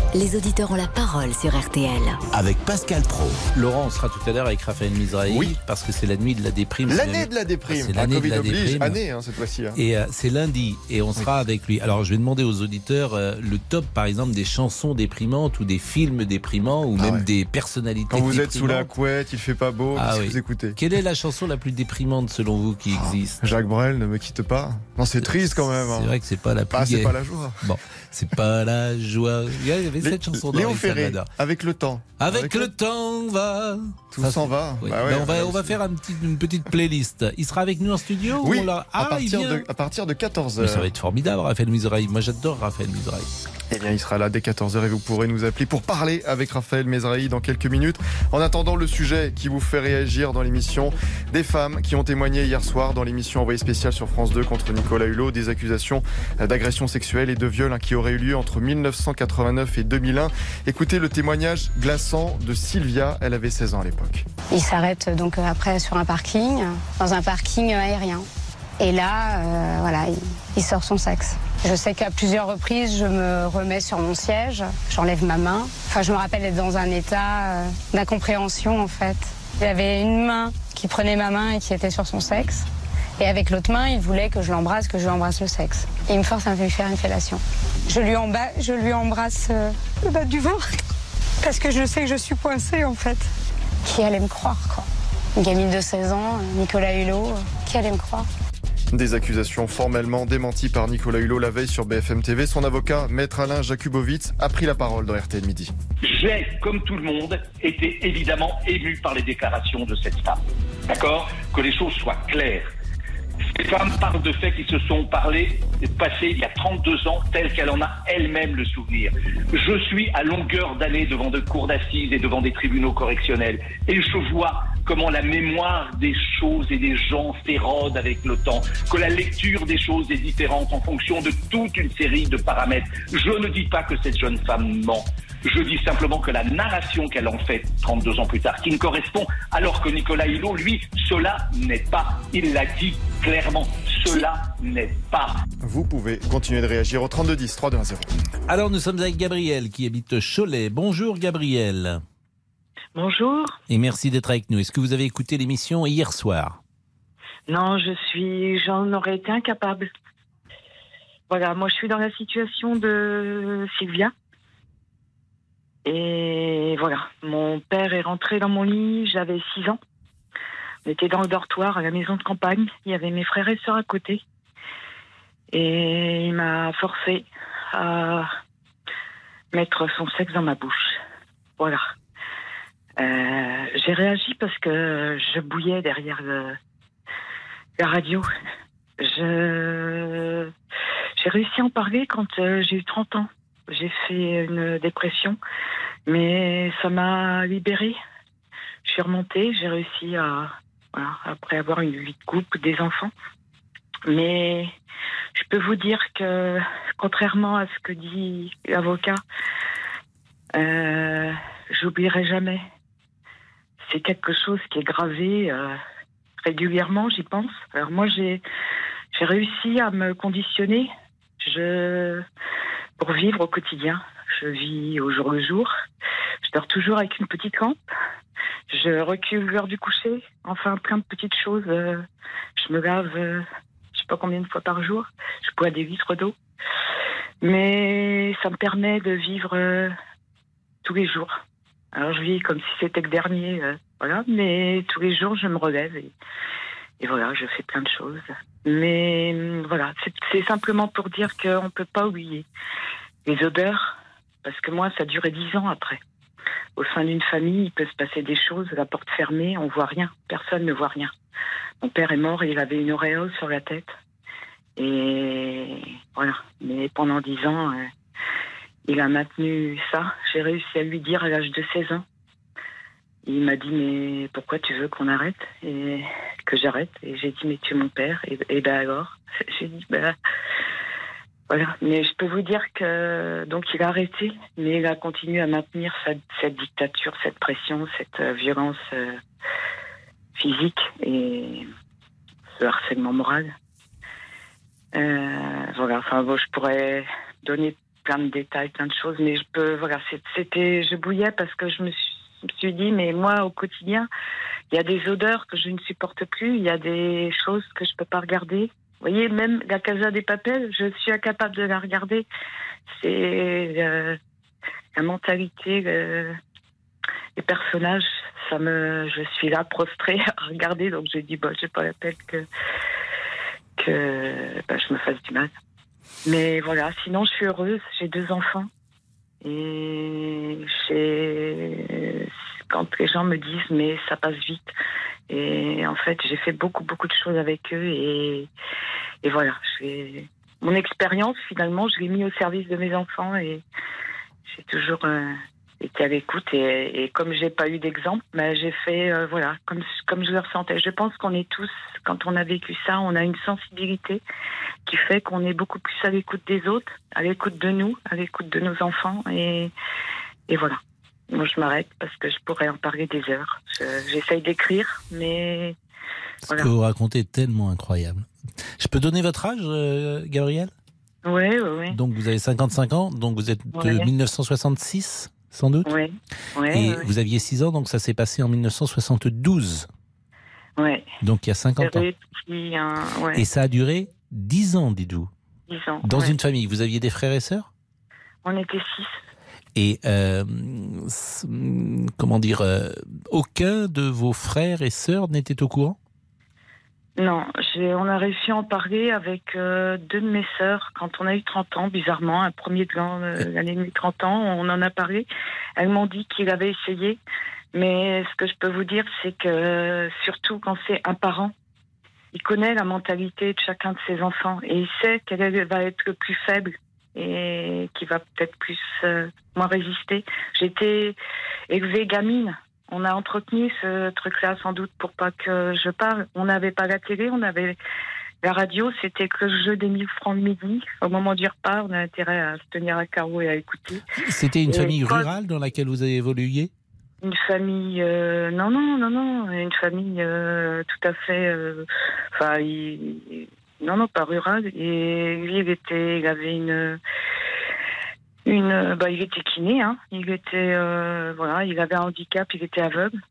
Les auditeurs ont la parole sur R T L. Avec Pascal Praud. Laurent, on sera tout à l'heure avec Raphaël Mizrahi. Oui. Parce que c'est la nuit de la déprime. L'année de la déprime. C'est l'année Covid de la oblige, déprime. année hein, cette fois-ci. Hein. Et euh, c'est lundi et on sera oui. avec lui. Alors je vais demander aux auditeurs euh, le top par exemple des chansons déprimantes ou des films déprimants ou ah même ouais. des personnalités Quand vous déprimantes. êtes sous la couette, il fait pas beau, ah qu'est-ce oui. que vous écoutez? Quelle est la chanson la plus déprimante selon vous qui oh, existe? Jacques Brel, Ne me quitte pas. Non, c'est triste quand même. Hein. C'est vrai que c'est pas la plus Ah, gaie. c'est pas la joie. Bon, c'est pas la joie. Il y avait cette chanson Léon Ferré, Avec le temps. Avec, Avec le, le temps va. Tout s'en va. Oui. Bah ouais, on, va, on va faire un petit, une petite playlist. Il sera avec nous en studio? Oui, ou on l'a... ah, à, partir il vient... de, à partir de quatorze heures. Mais ça va être formidable, Raphaël Mizrahi. Moi, j'adore Raphaël Mizrahi. Eh bien, il sera là dès quatorze heures et vous pourrez nous appeler pour parler avec Raphaël Mizrahi dans quelques minutes. En attendant, le sujet qui vous fait réagir dans l'émission, des femmes qui ont témoigné hier soir dans l'émission Envoyé spécial sur France deux contre Nicolas Hulot, des accusations d'agression sexuelle et de viol hein, qui auraient eu lieu entre mille neuf cent quatre-vingt-neuf et deux mille un. Écoutez le témoignage glaçant de Sylvia, elle avait seize ans à l'époque. Il s'arrête donc après sur un parking, dans un parking aérien. Et là, euh, voilà, il, il sort son sexe. Je sais qu'à plusieurs reprises, je me remets sur mon siège, j'enlève ma main. Enfin, je me rappelle être dans un état euh, d'incompréhension, en fait. Il y avait une main qui prenait ma main et qui était sur son sexe. Et avec l'autre main, il voulait que je l'embrasse, que je lui embrasse le sexe. Et il me force à me faire une fellation. Je lui, emba- je lui embrasse euh, le bas du ventre, parce que je sais que je suis coincée, en fait. Qui allait me croire, quoi? Une gamine de seize ans, Nicolas Hulot, euh, qui allait me croire? Des accusations formellement démenties par Nicolas Hulot la veille sur B F M T V. Son avocat, Maître Alain Jakubowicz, a pris la parole dans R T L Midi. J'ai, comme tout le monde, été évidemment ému par les déclarations de cette femme. D'accord ? Que les choses soient claires. Ces femmes parlent de faits qui se sont parlés, passés il y a trente-deux ans, tels qu'elle en a elle-même le souvenir. Je suis à longueur d'année devant de cours d'assises et devant des tribunaux correctionnels. Et je vois comment la mémoire des choses et des gens s'érode avec le temps, que la lecture des choses est différente en fonction de toute une série de paramètres. Je ne dis pas que cette jeune femme ment. Je dis simplement que la narration qu'elle en fait trente-deux ans plus tard, qui ne correspond, alors que Nicolas Hulot, lui, cela n'est pas. Il l'a dit clairement, cela n'est pas. Vous pouvez continuer de réagir au trente-deux dix, trois deux un zéro. Alors nous sommes avec Gabriel qui habite Cholet. Bonjour Gabriel. Bonjour. Et merci d'être avec nous. Est-ce que vous avez écouté l'émission hier soir? Non, je suis, j'en aurais été incapable. Voilà, moi je suis dans la situation de Sylvia. Et voilà, mon père est rentré dans mon lit, j'avais six ans. On était dans le dortoir à la maison de campagne. Il y avait mes frères et sœurs à côté. Et il m'a forcé à mettre son sexe dans ma bouche. Voilà. Euh, j'ai réagi parce que je bouillais derrière le, la radio. Je, j'ai réussi à en parler quand euh, j'ai eu trente ans. J'ai fait une dépression, mais ça m'a libérée. Je suis remontée, j'ai réussi à, voilà, après avoir une vie de couple, des enfants. Mais je peux vous dire que, contrairement à ce que dit l'avocat, euh, j'oublierai jamais. C'est quelque chose qui est gravé euh, régulièrement, j'y pense. Alors moi, j'ai, j'ai réussi à me conditionner je, pour vivre au quotidien. Je vis au jour le jour. Je dors toujours avec une petite lampe. Je recule l'heure du coucher. Enfin, plein de petites choses. Euh, je me lave, euh, je sais pas combien de fois par jour. Je bois des litres d'eau. Mais ça me permet de vivre euh, tous les jours. Alors je vis comme si c'était le dernier, euh, voilà. Mais tous les jours, je me relève et, et voilà, je fais plein de choses. Mais voilà, c'est, c'est simplement pour dire qu'on ne peut pas oublier les odeurs, parce que moi, ça a duré dix ans après. Au sein d'une famille, il peut se passer des choses, la porte fermée, on voit rien, personne ne voit rien. Mon père est mort et il avait une auréole sur la tête. Et voilà, mais pendant dix ans, euh, il a maintenu ça. J'ai réussi à lui dire à l'âge de seize ans. Il m'a dit, mais pourquoi tu veux qu'on arrête? Et que j'arrête. Et j'ai dit, mais tu es mon père. Et, et ben alors, j'ai dit, ben voilà. Mais je peux vous dire que donc il a arrêté, mais il a continué à maintenir sa, cette dictature, cette pression, cette euh, violence euh, physique et ce harcèlement moral. Euh, voilà. Enfin bon, je pourrais donner plein de détails, plein de choses, mais je peux, voilà, c'était, je bouillais parce que je me suis, je me suis dit, mais moi, au quotidien, il y a des odeurs que je ne supporte plus, il y a des choses que je peux pas regarder. Vous voyez, même la Casa des Papel, je suis incapable de la regarder. C'est euh, la mentalité, le, les personnages, ça me, je suis là prostrée à regarder, donc j'ai dit, bon, j'ai pas la peine que que bah, je me fasse du mal. Mais voilà, sinon je suis heureuse, j'ai deux enfants. Et j'ai... quand les gens me disent mais ça passe vite. Et en fait, j'ai fait beaucoup, beaucoup de choses avec eux. Et, et voilà, j'ai... mon expérience, finalement, je l'ai mis au service de mes enfants. Et j'ai toujours euh, été à l'écoute. Et, et comme j'ai pas eu d'exemple, ben, j'ai fait, euh, voilà, comme, comme je le ressentais. Je pense qu'on est tous, quand on a vécu ça, on a une sensibilité qui fait qu'on est beaucoup plus à l'écoute des autres, à l'écoute de nous, à l'écoute de nos enfants. Et, et voilà. Moi, je m'arrête parce que je pourrais en parler des heures. Je, j'essaye d'écrire, mais voilà. Ce que vous racontez est tellement incroyable. Je peux donner votre âge, euh, Gabrielle ? Oui, oui, oui. Donc, vous avez cinquante-cinq ans, donc vous êtes de ouais. mille neuf cent soixante-six, sans doute ? Oui. Ouais, Et ouais. vous aviez six ans, donc ça s'est passé en mille neuf cent soixante-douze. Oui. Donc, il y a cinquante ans. Petit, hein, ouais. Et ça a duré dix ans, dites-vous. dix ans. Dans ouais. une famille, vous aviez des frères et sœurs ? On était six. Et euh, comment dire, euh, aucun de vos frères et sœurs n'était au courant ? Non, j'ai, on a réussi à en parler avec euh, deux de mes sœurs quand on a eu trente ans, bizarrement, un premier de l'an, euh, l'année de mes trente ans, on en a parlé. Elles m'ont dit qu'il avait essayé, mais ce que je peux vous dire, c'est que surtout quand c'est un parent, il connaît la mentalité de chacun de ses enfants et il sait quel va être le plus faible et qui va peut-être plus euh, moins résister. J'étais élevée gamine. On a entretenu ce truc-là sans doute pour pas que je parle. On n'avait pas la télé, on avait la radio, c'était que le jeu des mille francs le midi. Au moment du repas, on a intérêt à se tenir à carreau et à écouter. C'était une et famille quand... rurale dans laquelle vous avez évolué ? Une famille, euh, non, non, non, non, une famille euh, tout à fait, enfin, euh, il... non, non, pas rurale. Et lui, il était, il avait une, une, bah, il était kiné, hein. Il était, euh, voilà, il avait un handicap, il était aveugle.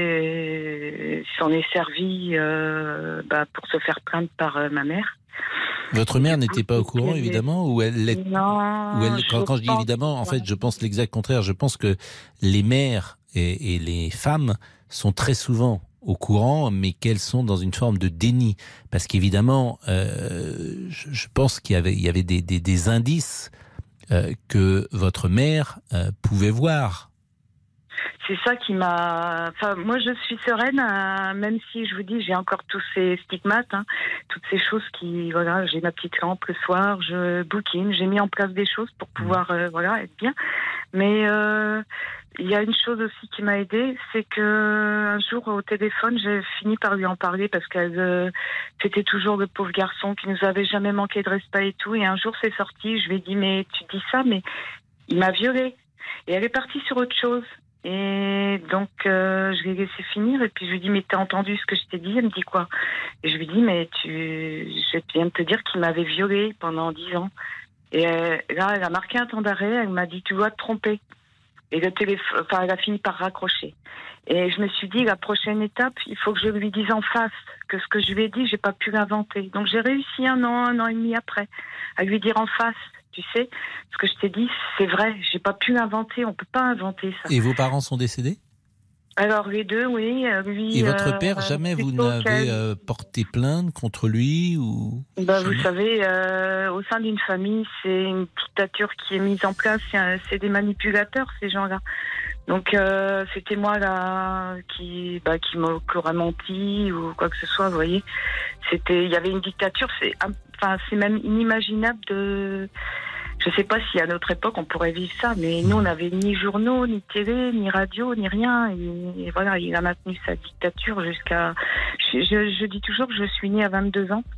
C'était, il s'en est servi, euh, bah, pour se faire plaindre par euh, ma mère. Votre mère n'était pas au courant, évidemment, ou elle l'est... Non. Ou elle... Quand, quand je dis évidemment, en fait, je pense l'exact contraire. Je pense que les mères et, et les femmes sont très souvent au courant, mais qu'elles sont dans une forme de déni. Parce qu'évidemment, euh, je, je pense qu'il y avait, il y avait des, des, des indices euh, que votre mère euh, pouvait voir. C'est ça qui m'a... Enfin, moi, je suis sereine, euh, même si, je vous dis, j'ai encore tous ces stigmates, hein, toutes ces choses qui... Voilà, j'ai ma petite lampe le soir, je bouquine, j'ai mis en place des choses pour pouvoir euh, voilà, être bien. Mais euh, il y a une chose aussi qui m'a aidée, c'est que un jour, au téléphone, j'ai fini par lui en parler parce qu'elle... Euh, c'était toujours le pauvre garçon qui nous avait jamais manqué de respect et tout. Et un jour, c'est sorti, je lui ai dit, mais tu dis ça, mais il m'a violée. Et elle est partie sur autre chose. Et donc, euh, je l'ai laissé finir. Et puis, je lui dis, mais t'as entendu ce que je t'ai dit ? Elle me dit quoi ? Et je lui dis, mais tu, je viens de te dire qu'il m'avait violée pendant dix ans. Et euh, là, elle a marqué un temps d'arrêt. Elle m'a dit, tu dois te tromper. Et le téléphone, enfin, elle a fini par raccrocher. Et je me suis dit, la prochaine étape, il faut que je lui dise en face que ce que je lui ai dit, j'ai pas pu l'inventer. Donc, j'ai réussi un an, un an et demi après, à lui dire en face. Tu sais, ce que je t'ai dit, c'est vrai. J'ai pas pu l'inventer. On peut pas inventer ça. Et vos parents sont décédés ? Alors les deux, oui. Lui. Et votre père, euh, jamais vous n'avez euh, porté plainte contre lui ou bah, vous savez, euh, au sein d'une famille, c'est une dictature qui est mise en place. C'est, c'est des manipulateurs, ces gens-là. Donc euh, c'était moi là qui, bah, qui m'aurait menti ou quoi que ce soit. Vous voyez, c'était, il y avait une dictature. C'est, enfin, c'est même inimaginable de. Je sais pas si à notre époque on pourrait vivre ça, mais nous on n'avait ni journaux, ni télé, ni radio, ni rien. Et, et voilà, il a maintenu sa dictature jusqu'à. Je, je, je dis toujours que je suis née à vingt-deux ans.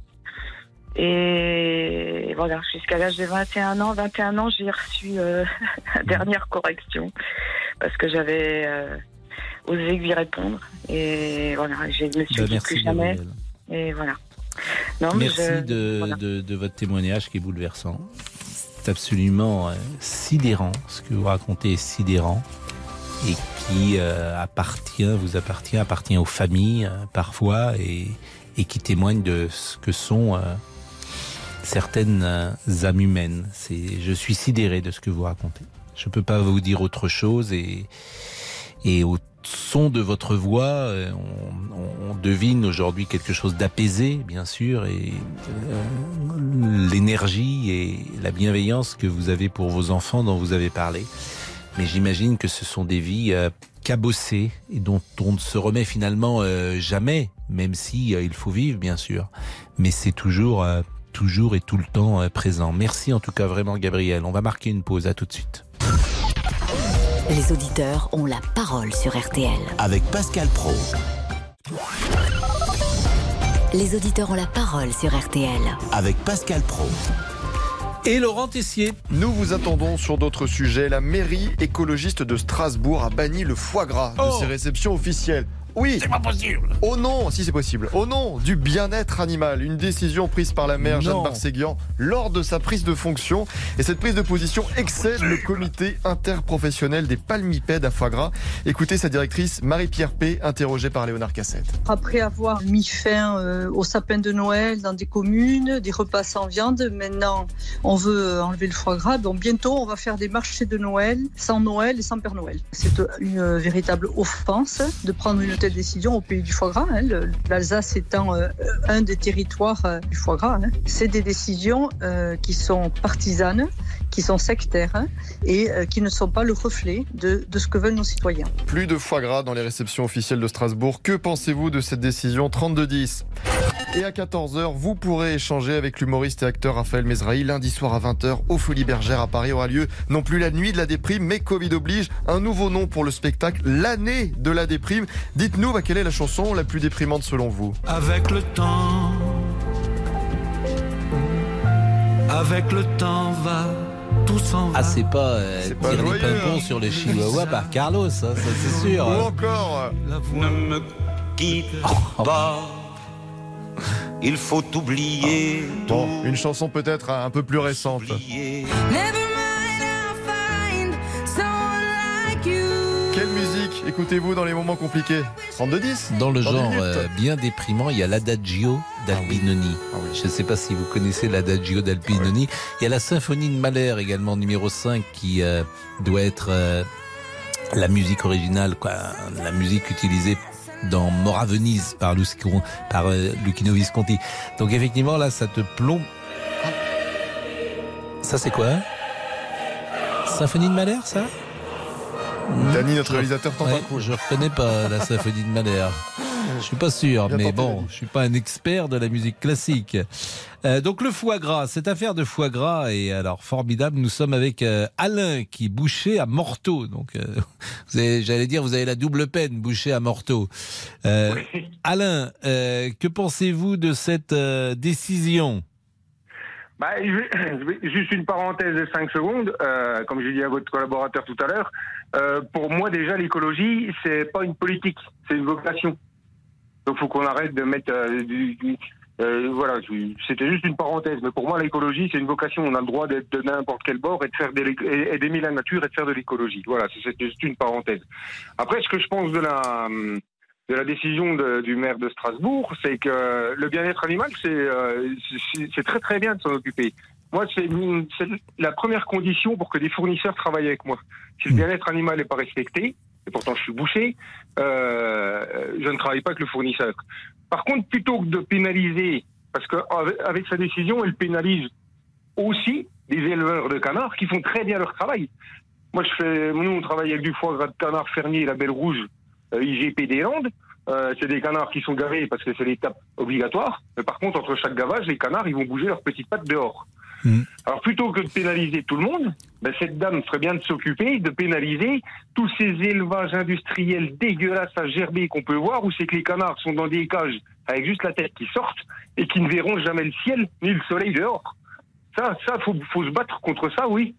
Et voilà, jusqu'à l'âge de vingt et un ans. vingt et un ans, j'ai reçu euh, la dernière correction parce que j'avais euh, osé lui répondre. Et voilà, je me suis bah, dit plus jamais. Gabrielle. Et voilà. Non, merci je, de, voilà. de, de votre témoignage qui est bouleversant. c'est absolument euh, sidérant. Ce que vous racontez est sidérant et qui euh, appartient, vous appartient, appartient aux familles euh, parfois et, et qui témoigne de ce que sont euh, certaines euh, âmes humaines. C'est, je suis sidéré de ce que vous racontez. Je ne peux pas vous dire autre chose et, et au son de votre voix, on, on devine aujourd'hui quelque chose d'apaisé, bien sûr, et euh, l'énergie et la bienveillance que vous avez pour vos enfants dont vous avez parlé. Mais j'imagine que ce sont des vies euh, cabossées et dont on ne se remet finalement euh, jamais, même si euh, il faut vivre, bien sûr. Mais c'est toujours, euh, toujours et tout le temps euh, présent. Merci en tout cas vraiment, Gabriel. On va marquer une pause. À tout de suite. Les auditeurs ont la parole sur R T L. Avec Pascal Praud. Les auditeurs ont la parole sur R T L. Avec Pascal Praud. Et Laurent Tessier. Nous vous attendons sur d'autres sujets. La mairie écologiste de Strasbourg a banni le foie gras oh. de ses réceptions officielles. Oui. C'est pas possible. Au nom, si c'est possible, au nom du bien-être animal, une décision prise par la maire non. Jeanne Barséguian lors de sa prise de fonction. Et cette prise de position excède le comité interprofessionnel des palmipèdes à foie gras. Écoutez sa directrice Marie-Pierre P, interrogée par Léonard Cassette. Après avoir mis fin euh, au sapin de Noël dans des communes, des repas sans viande, maintenant on veut enlever le foie gras. Donc bientôt on va faire des marchés de Noël sans Noël et sans Père Noël. C'est une véritable offense de prendre une telle décision au pays du foie gras, hein, le, l'Alsace étant euh, un des territoires euh, du foie gras. Hein. C'est des décisions euh, qui sont partisanes, qui sont sectaires hein, et euh, qui ne sont pas le reflet de, de ce que veulent nos citoyens. Plus de foie gras dans les réceptions officielles de Strasbourg. Que pensez-vous de cette décision? Trente-deux dix. Et à quatorze heures, vous pourrez échanger avec l'humoriste et acteur Raphaël Mesrahi. Lundi soir à vingt heures, aux Folies Bergères à Paris aura lieu non plus la nuit de la déprime, mais Covid oblige, un nouveau nom pour le spectacle, l'année de la déprime. Dites-nous, bah, quelle est la chanson la plus déprimante selon vous? Avec le temps, avec le temps va, tout s'en va. Ah, c'est pas, euh, c'est pas tirer joyeux, des pimpons hein. sur les chihuahuas par Carlos, hein, ça c'est sûr. Ou encore Ne me quitte pas. Il faut oublier. Ah. Bon, une chanson peut-être un peu plus récente. Quelle musique écoutez-vous dans les moments compliqués? trente-deux dix. Dans le genre euh, bien déprimant, il y a l'Adagio d'Albinoni. Ah oui. Ah oui. Je ne sais pas si vous connaissez l'Adagio d'Albinoni. Ah oui. Il y a la Symphonie de Mahler également, numéro cinq, qui euh, doit être euh, la musique originale, quoi, la musique utilisée dans Mort à Venise par, Lucino, par euh, Luchino Visconti. Donc effectivement, là, ça te plombe. Ça, c'est quoi? Symphonie de Mahler, ça? Dany, notre réalisateur, t'en ouais, parle. Je ne reconnais pas la Symphonie de Mahler. Je suis pas sûr, bien mais tenté, bon, je suis pas un expert de la musique classique. Euh, donc le foie gras, cette affaire de foie gras est alors formidable. Nous sommes avec euh, Alain qui est boucher à Morteau. Donc, euh, vous avez, j'allais dire, vous avez la double peine, boucher à Morteau. Euh, oui. Alain, euh, que pensez-vous de cette euh, décision? Bah, je vais, je vais, juste une parenthèse de cinq secondes. Euh, comme j'ai dit à votre collaborateur tout à l'heure, euh, pour moi déjà l'écologie, c'est pas une politique, c'est une vocation. Donc, faut qu'on arrête de mettre euh, du, du euh, voilà. C'était juste une parenthèse, mais pour moi, l'écologie, c'est une vocation. On a le droit d'être de n'importe quel bord et de faire et d'aimer la nature et de faire de l'écologie. Voilà, c'est juste une parenthèse. Après, ce que je pense de la de la décision de, du maire de Strasbourg, c'est que le bien-être animal, c'est euh, c'est très très bien de s'en occuper. Moi, c'est la première condition pour que des fournisseurs travaillent avec moi. Si le bien-être animal n'est pas respecté, et pourtant je suis boucher, euh, je ne travaille pas avec le fournisseur. Par contre, plutôt que de pénaliser, parce qu'avec sa décision, elle pénalise aussi des éleveurs de canards qui font très bien leur travail. Moi, je fais, nous, on travaille avec du foie gras de canard fermier, la Belle Rouge, euh, I G P des Landes. Euh, c'est des canards qui sont gavés parce que c'est l'étape obligatoire. Mais par contre, entre chaque gavage, les canards, ils vont bouger leurs petites pattes dehors. Mmh. Alors plutôt que de pénaliser tout le monde, ben cette dame ferait bien de s'occuper de pénaliser tous ces élevages industriels dégueulasses à gerber qu'on peut voir, où c'est que les canards sont dans des cages avec juste la tête qui sortent et qui ne verront jamais le ciel ni le soleil dehors. Ça, ça, faut, faut se battre contre ça, oui.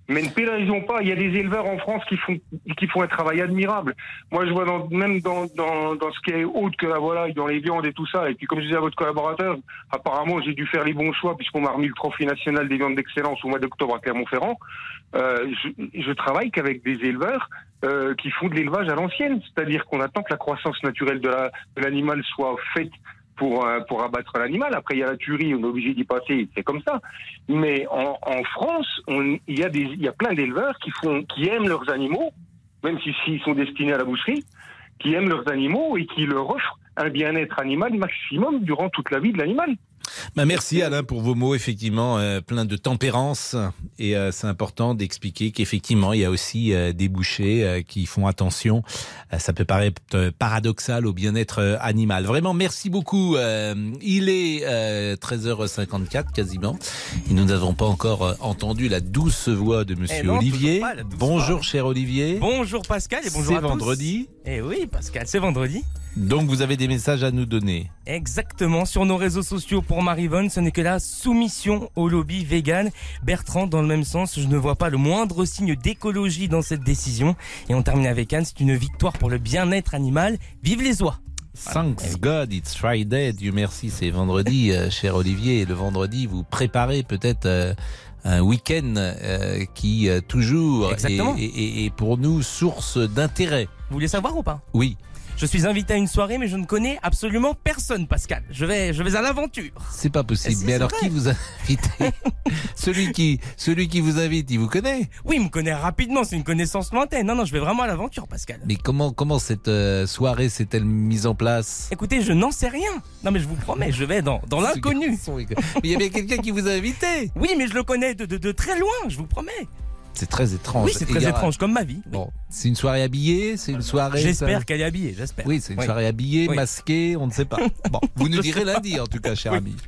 Mais ne pénalisons pas. Il y a des éleveurs en France qui font qui font un travail admirable. Moi, je vois dans, même dans, dans dans ce qui est autre que la volaille, dans les viandes et tout ça. Et puis, comme je disais à votre collaborateur, apparemment, j'ai dû faire les bons choix puisqu'on m'a remis le trophée national des viandes d'excellence au mois d'octobre à Clermont-Ferrand. Euh, je, je travaille qu'avec des éleveurs euh, qui font de l'élevage à l'ancienne, c'est-à-dire qu'on attend que la croissance naturelle de, la, de l'animal soit faite pour euh, pour abattre l'animal. Après, il y a la tuerie, on est obligé d'y passer, c'est comme ça. Mais en, en France, on, il y a des, il y a plein d'éleveurs qui font, qui aiment leurs animaux, même si s'ils sont destinés à la boucherie, qui aiment leurs animaux et qui leur offrent un bien-être animal maximum durant toute la vie de l'animal. Bah merci Alain pour vos mots, effectivement euh, plein de tempérance, et euh, c'est important d'expliquer qu'effectivement il y a aussi euh, des bouchers euh, qui font attention, euh, ça peut paraître euh, paradoxal, au bien-être euh, animal. Vraiment merci beaucoup, euh, il est euh, treize heures cinquante-quatre quasiment et nous n'avons pas encore euh, entendu la douce voix de monsieur eh non, Olivier. Pas, bonjour cher Olivier. Bonjour Pascal et bonjour c'est à tous. C'est vendredi. Eh oui Pascal, c'est vendredi. Donc vous avez des messages à nous donner. Exactement, sur nos réseaux sociaux pour Maryvonne, ce n'est que la soumission au lobby vegan. Bertrand, dans le même sens, je ne vois pas le moindre signe d'écologie dans cette décision. Et on termine avec Anne, c'est une victoire pour le bien-être animal. Vive les oies. Thanks voilà. God, it's Friday. Dieu merci, c'est vendredi, euh, cher Olivier. Et le vendredi, vous préparez peut-être euh, un week-end euh, qui euh, toujours est, est, est pour nous source d'intérêt. Vous voulez savoir ou pas ? Oui. Je suis invité à une soirée, mais je ne connais absolument personne, Pascal. Je vais, je vais à l'aventure. C'est pas possible. C'est, mais c'est alors, vrai. Qui vous a invité ? celui qui, celui qui vous invite, il vous connaît ? Oui, il me connaît rapidement. C'est une connaissance lointaine. Non, non, je vais vraiment à l'aventure, Pascal. Mais comment, comment cette euh, soirée s'est-elle mise en place ? Écoutez, je n'en sais rien. Non, mais je vous promets, je vais dans, dans l'inconnu. Mais il y avait quelqu'un qui vous a invité. Oui, mais je le connais de, de, de très loin, je vous promets. C'est très étrange. Oui, c'est très aura... étrange, comme ma vie. Bon, c'est une soirée habillée, c'est une soirée. J'espère ça... qu'elle est habillée, j'espère. Oui, c'est une oui. soirée habillée, oui. masquée, on ne sait pas. Bon, vous nous direz lundi, en tout cas, cher oui. ami.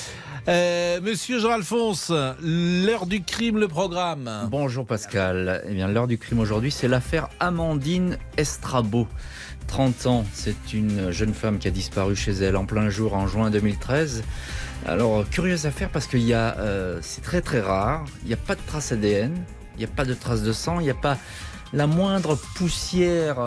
Euh, Monsieur Jean-Alphonse, l'heure du crime, le programme. Bonjour Pascal. Eh bien, l'heure du crime aujourd'hui, c'est l'affaire Amandine Estrabo. trente ans, c'est une jeune femme qui a disparu chez elle en plein jour en juin deux mille treize. Alors, curieuse affaire parce qu'il y a, euh, c'est très très rare, il n'y a pas de traces A D N. Il n'y a pas de traces de sang, il n'y a pas la moindre poussière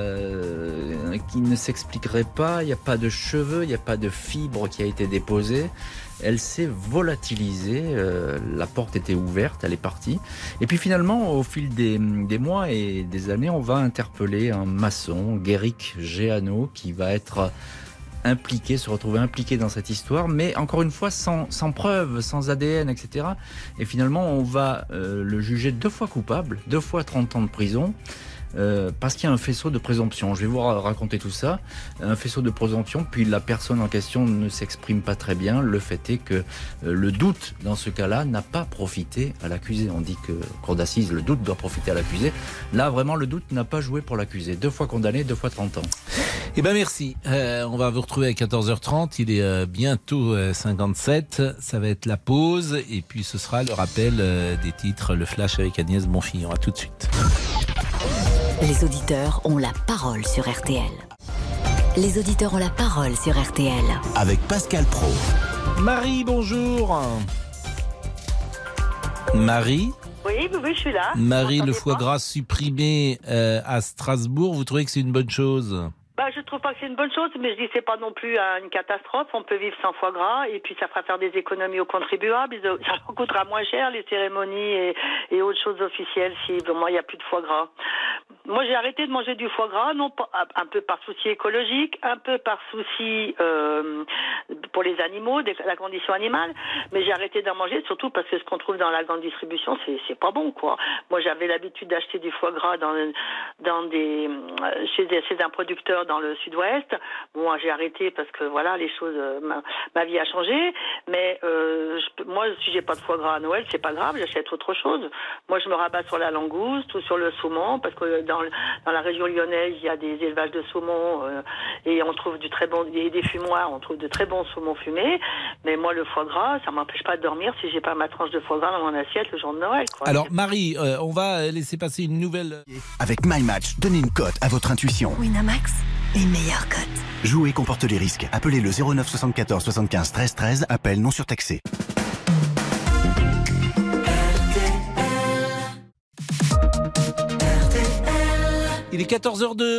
euh, qui ne s'expliquerait pas, il n'y a pas de cheveux, il n'y a pas de fibre qui a été déposée. Elle s'est volatilisée, euh, la porte était ouverte, elle est partie. Et puis finalement, au fil des, des mois et des années, on va interpeller un maçon, Guéric Géano, qui va être impliqué, se retrouver impliqué dans cette histoire, mais encore une fois sans, sans preuve, sans A D N, et cetera. Et finalement, on va euh, le juger deux fois coupable, deux fois trente ans de prison, euh, parce qu'il y a un faisceau de présomption. Je vais vous raconter tout ça. Un faisceau de présomption, puis la personne en question ne s'exprime pas très bien. Le fait est que euh, le doute, dans ce cas-là, n'a pas profité à l'accusé. On dit que, cour d'assises, le doute doit profiter à l'accusé. Là, vraiment, le doute n'a pas joué pour l'accusé. Deux fois condamné, deux fois trente ans. Eh ben merci. Euh, on va vous retrouver à quatorze heures trente. Il est euh, bientôt euh, cinquante-sept. Ça va être la pause. Et puis ce sera le rappel euh, des titres, le flash avec Agnès Bonfillon. À tout de suite. Les auditeurs ont la parole sur R T L. Les auditeurs ont la parole sur R T L. Avec Pascal Praud. Marie, bonjour. Marie ? Oui, oui, je suis là. Marie, le foie gras supprimé euh, à Strasbourg, vous trouvez que c'est une bonne chose ? Bah, je trouve pas que c'est une bonne chose, mais je dis c'est pas non plus une catastrophe. On peut vivre sans foie gras et puis ça fera faire des économies aux contribuables. Ça coûtera moins cher les cérémonies et, et autres choses officielles si vraiment il n'y a plus de foie gras. Moi, j'ai arrêté de manger du foie gras, non pas un peu par souci écologique, un peu par souci euh, pour les animaux, de la condition animale, mais j'ai arrêté d'en manger surtout parce que ce qu'on trouve dans la grande distribution, c'est c'est pas bon quoi. Moi, j'avais l'habitude d'acheter du foie gras dans dans des chez, des, chez un producteur dans le sud-ouest. Bon, j'ai arrêté parce que voilà, les choses, euh, ma, ma vie a changé. Mais euh, je, moi, si j'ai pas de foie gras à Noël, c'est pas grave, j'achète autre chose. Moi, je me rabats sur la langouste ou sur le saumon parce que dans, dans la région lyonnaise, il y a des élevages de saumon euh, et on trouve du très bon, et des fumoirs, on trouve de très bons saumons fumés. Mais moi, le foie gras, ça m'empêche pas de dormir si j'ai pas ma tranche de foie gras dans mon assiette le jour de Noël, quoi. Alors, Marie, euh, on va laisser passer une nouvelle. Avec MyMatch, donnez une cote à votre intuition. Winamax, les meilleures cotes. Jouer comporte les risques. Appelez le zéro neuf soixante-quatorze soixante-quinze treize treize. Appel non surtaxé. Il est quatorze heures deux.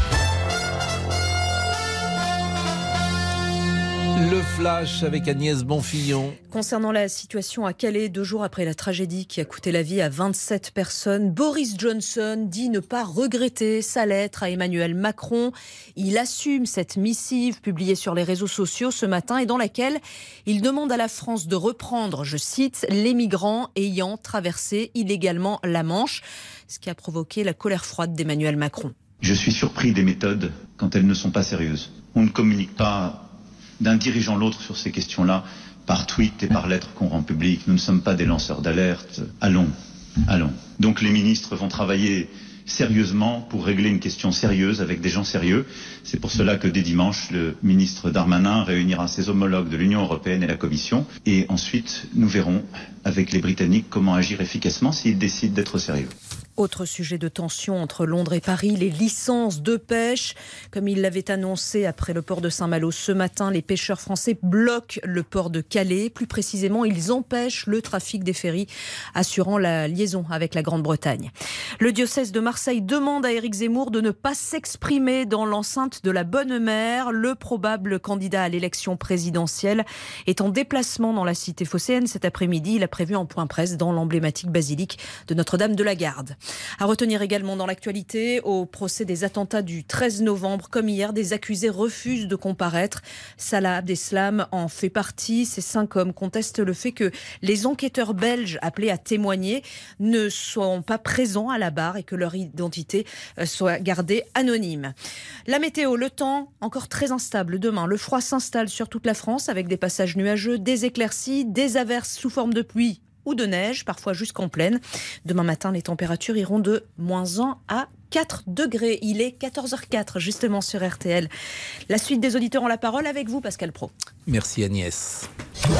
Le flash avec Agnès Bonfillon. Concernant la situation à Calais, deux jours après la tragédie qui a coûté la vie à vingt-sept personnes, Boris Johnson dit ne pas regretter sa lettre à Emmanuel Macron. Il assume cette missive publiée sur les réseaux sociaux ce matin et dans laquelle il demande à la France de reprendre, je cite, les migrants ayant traversé illégalement la Manche, ce qui a provoqué la colère froide d'Emmanuel Macron. Je suis surpris des méthodes quand elles ne sont pas sérieuses. On ne communique pas d'un dirigeant à l'autre sur ces questions-là, par tweet et par lettres qu'on rend publiques. Nous ne sommes pas des lanceurs d'alerte. Allons, allons. Donc les ministres vont travailler sérieusement pour régler une question sérieuse avec des gens sérieux. C'est pour cela que dès dimanche, le ministre Darmanin réunira ses homologues de l'Union européenne et la Commission. Et ensuite, nous verrons avec les Britanniques comment agir efficacement s'ils décident d'être sérieux. Autre sujet de tension entre Londres et Paris, les licences de pêche. Comme il l'avait annoncé après le port de Saint-Malo ce matin, les pêcheurs français bloquent le port de Calais. Plus précisément, ils empêchent le trafic des ferries assurant la liaison avec la Grande-Bretagne. Le diocèse de Marseille demande à Éric Zemmour de ne pas s'exprimer dans l'enceinte de la Bonne Mère. Le probable candidat à l'élection présidentielle est en déplacement dans la cité phocéenne cet après-midi. Il a prévu un point presse dans l'emblématique basilique de Notre-Dame de la Garde. À retenir également dans l'actualité, au procès des attentats du treize novembre, comme hier, des accusés refusent de comparaître. Salah Abdeslam en fait partie. Ces cinq hommes contestent le fait que les enquêteurs belges appelés à témoigner ne sont pas présents à la barre et que leur identité soit gardée anonyme. La météo, le temps encore très instable demain. Le froid s'installe sur toute la France avec des passages nuageux, des éclaircies, des averses sous forme de pluie ou de neige, parfois jusqu'en plaine. Demain matin, les températures iront de moins un à quatre degrés. Il est quatorze heures quatre, justement sur R T L. La suite des auditeurs ont la parole avec vous, Pascal Praud. Merci Agnès.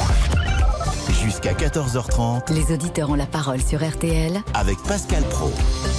Jusqu'à quatorze heures trente. Les auditeurs ont la parole sur R T L. Avec Pascal Praud.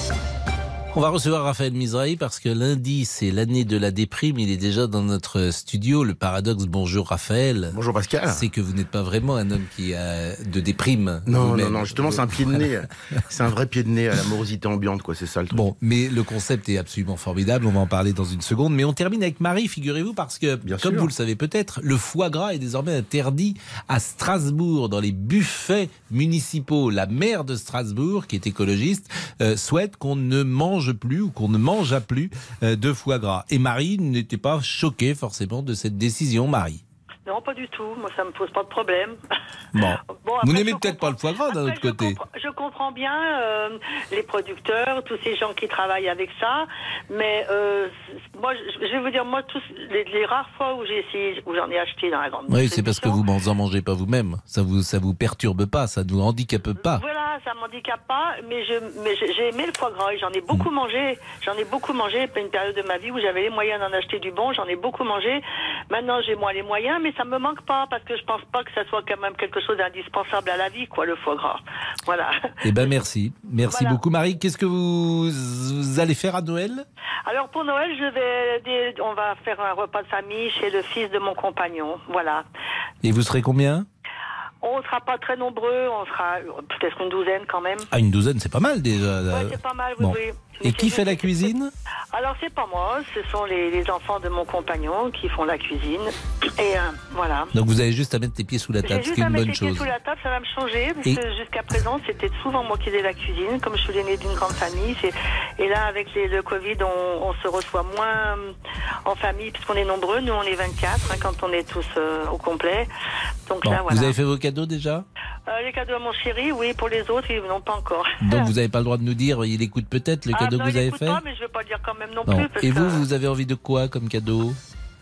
On va recevoir Raphaël Misrahi parce que lundi, c'est l'année de la déprime. Il est déjà dans notre studio. Le paradoxe, bonjour Raphaël. Bonjour Pascal. C'est que vous n'êtes pas vraiment un homme qui a de déprime. Non, non, non, justement, c'est un pied de nez. C'est un vrai pied de nez à la morosité ambiante, quoi. C'est ça le truc. Bon, mais le concept est absolument formidable. On va en parler dans une seconde. Mais on termine avec Marie, figurez-vous, parce que, Bien comme sûr. Vous le savez peut-être, le foie gras est désormais interdit à Strasbourg, dans les buffets municipaux. La maire de Strasbourg, qui est écologiste, euh, souhaite qu'on ne mange plus ou qu'on ne mangea plus euh, de foie gras. Et Marie n'était pas choquée forcément de cette décision, Marie. Non, pas du tout. Moi, ça me pose pas de problème. Bon. bon après, vous n'aimez peut-être comprends... pas le foie gras d'un autre côté. Je comprends, je comprends bien euh, les producteurs, tous ces gens qui travaillent avec ça, mais euh, moi, je vais vous dire, moi, tous les, les rares fois où j'ai essayé, où j'en ai acheté dans la grande. Oui, c'est parce que vous n'en mangez pas vous-même. Ça vous, ça vous perturbe pas, ça ne vous handicape pas. Voilà, ça m'handicape pas, mais je, mais j'ai aimé le foie gras et j'en ai beaucoup mmh. mangé. J'en ai beaucoup mangé. Une période de ma vie où j'avais les moyens d'en acheter du bon, j'en ai beaucoup mangé. Maintenant, j'ai moins les moyens, mais ça me manque pas parce que je pense pas que ça soit quand même quelque chose d'indispensable à la vie, quoi, le foie gras. Voilà. Eh ben merci, merci voilà. beaucoup Marie. Qu'est-ce que vous, vous allez faire à Noël? Alors pour Noël, je vais, on va faire un repas de famille chez le fils de mon compagnon, voilà. Et vous serez combien? On ne sera pas très nombreux, on sera peut-être une douzaine quand même. Ah, une douzaine, c'est pas mal déjà. Oui, c'est pas mal, oui, bon. oui. Et qui fait la cuisine? Alors, c'est pas moi, ce sont les, les enfants de mon compagnon qui font la cuisine. Et euh, voilà. Donc, vous avez juste à mettre les pieds sous la table, ce qui est une bonne chose. Juste à mettre les pieds sous la table, ça va me changer, parce et... que jusqu'à présent, c'était souvent moi qui faisais la cuisine. Comme je suis l'aînée d'une grande famille, et là, avec les, le Covid, on, on se reçoit moins en famille, puisqu'on est nombreux. Nous, on est vingt-quatre, hein, quand on est tous euh, au complet. Donc bon, là, voilà. Vous avez fait vos cadeaux déjà? euh, Les cadeaux à mon chéri, oui. Pour les autres, ils n'ont pas encore. Donc, vous n'avez pas le droit de nous dire, il écoute peut-être le cadeau ah, non, que vous avez fait? Pas, mais je ne vais pas dire quand même non, non. plus. Parce Et vous, que... vous avez envie de quoi comme cadeau?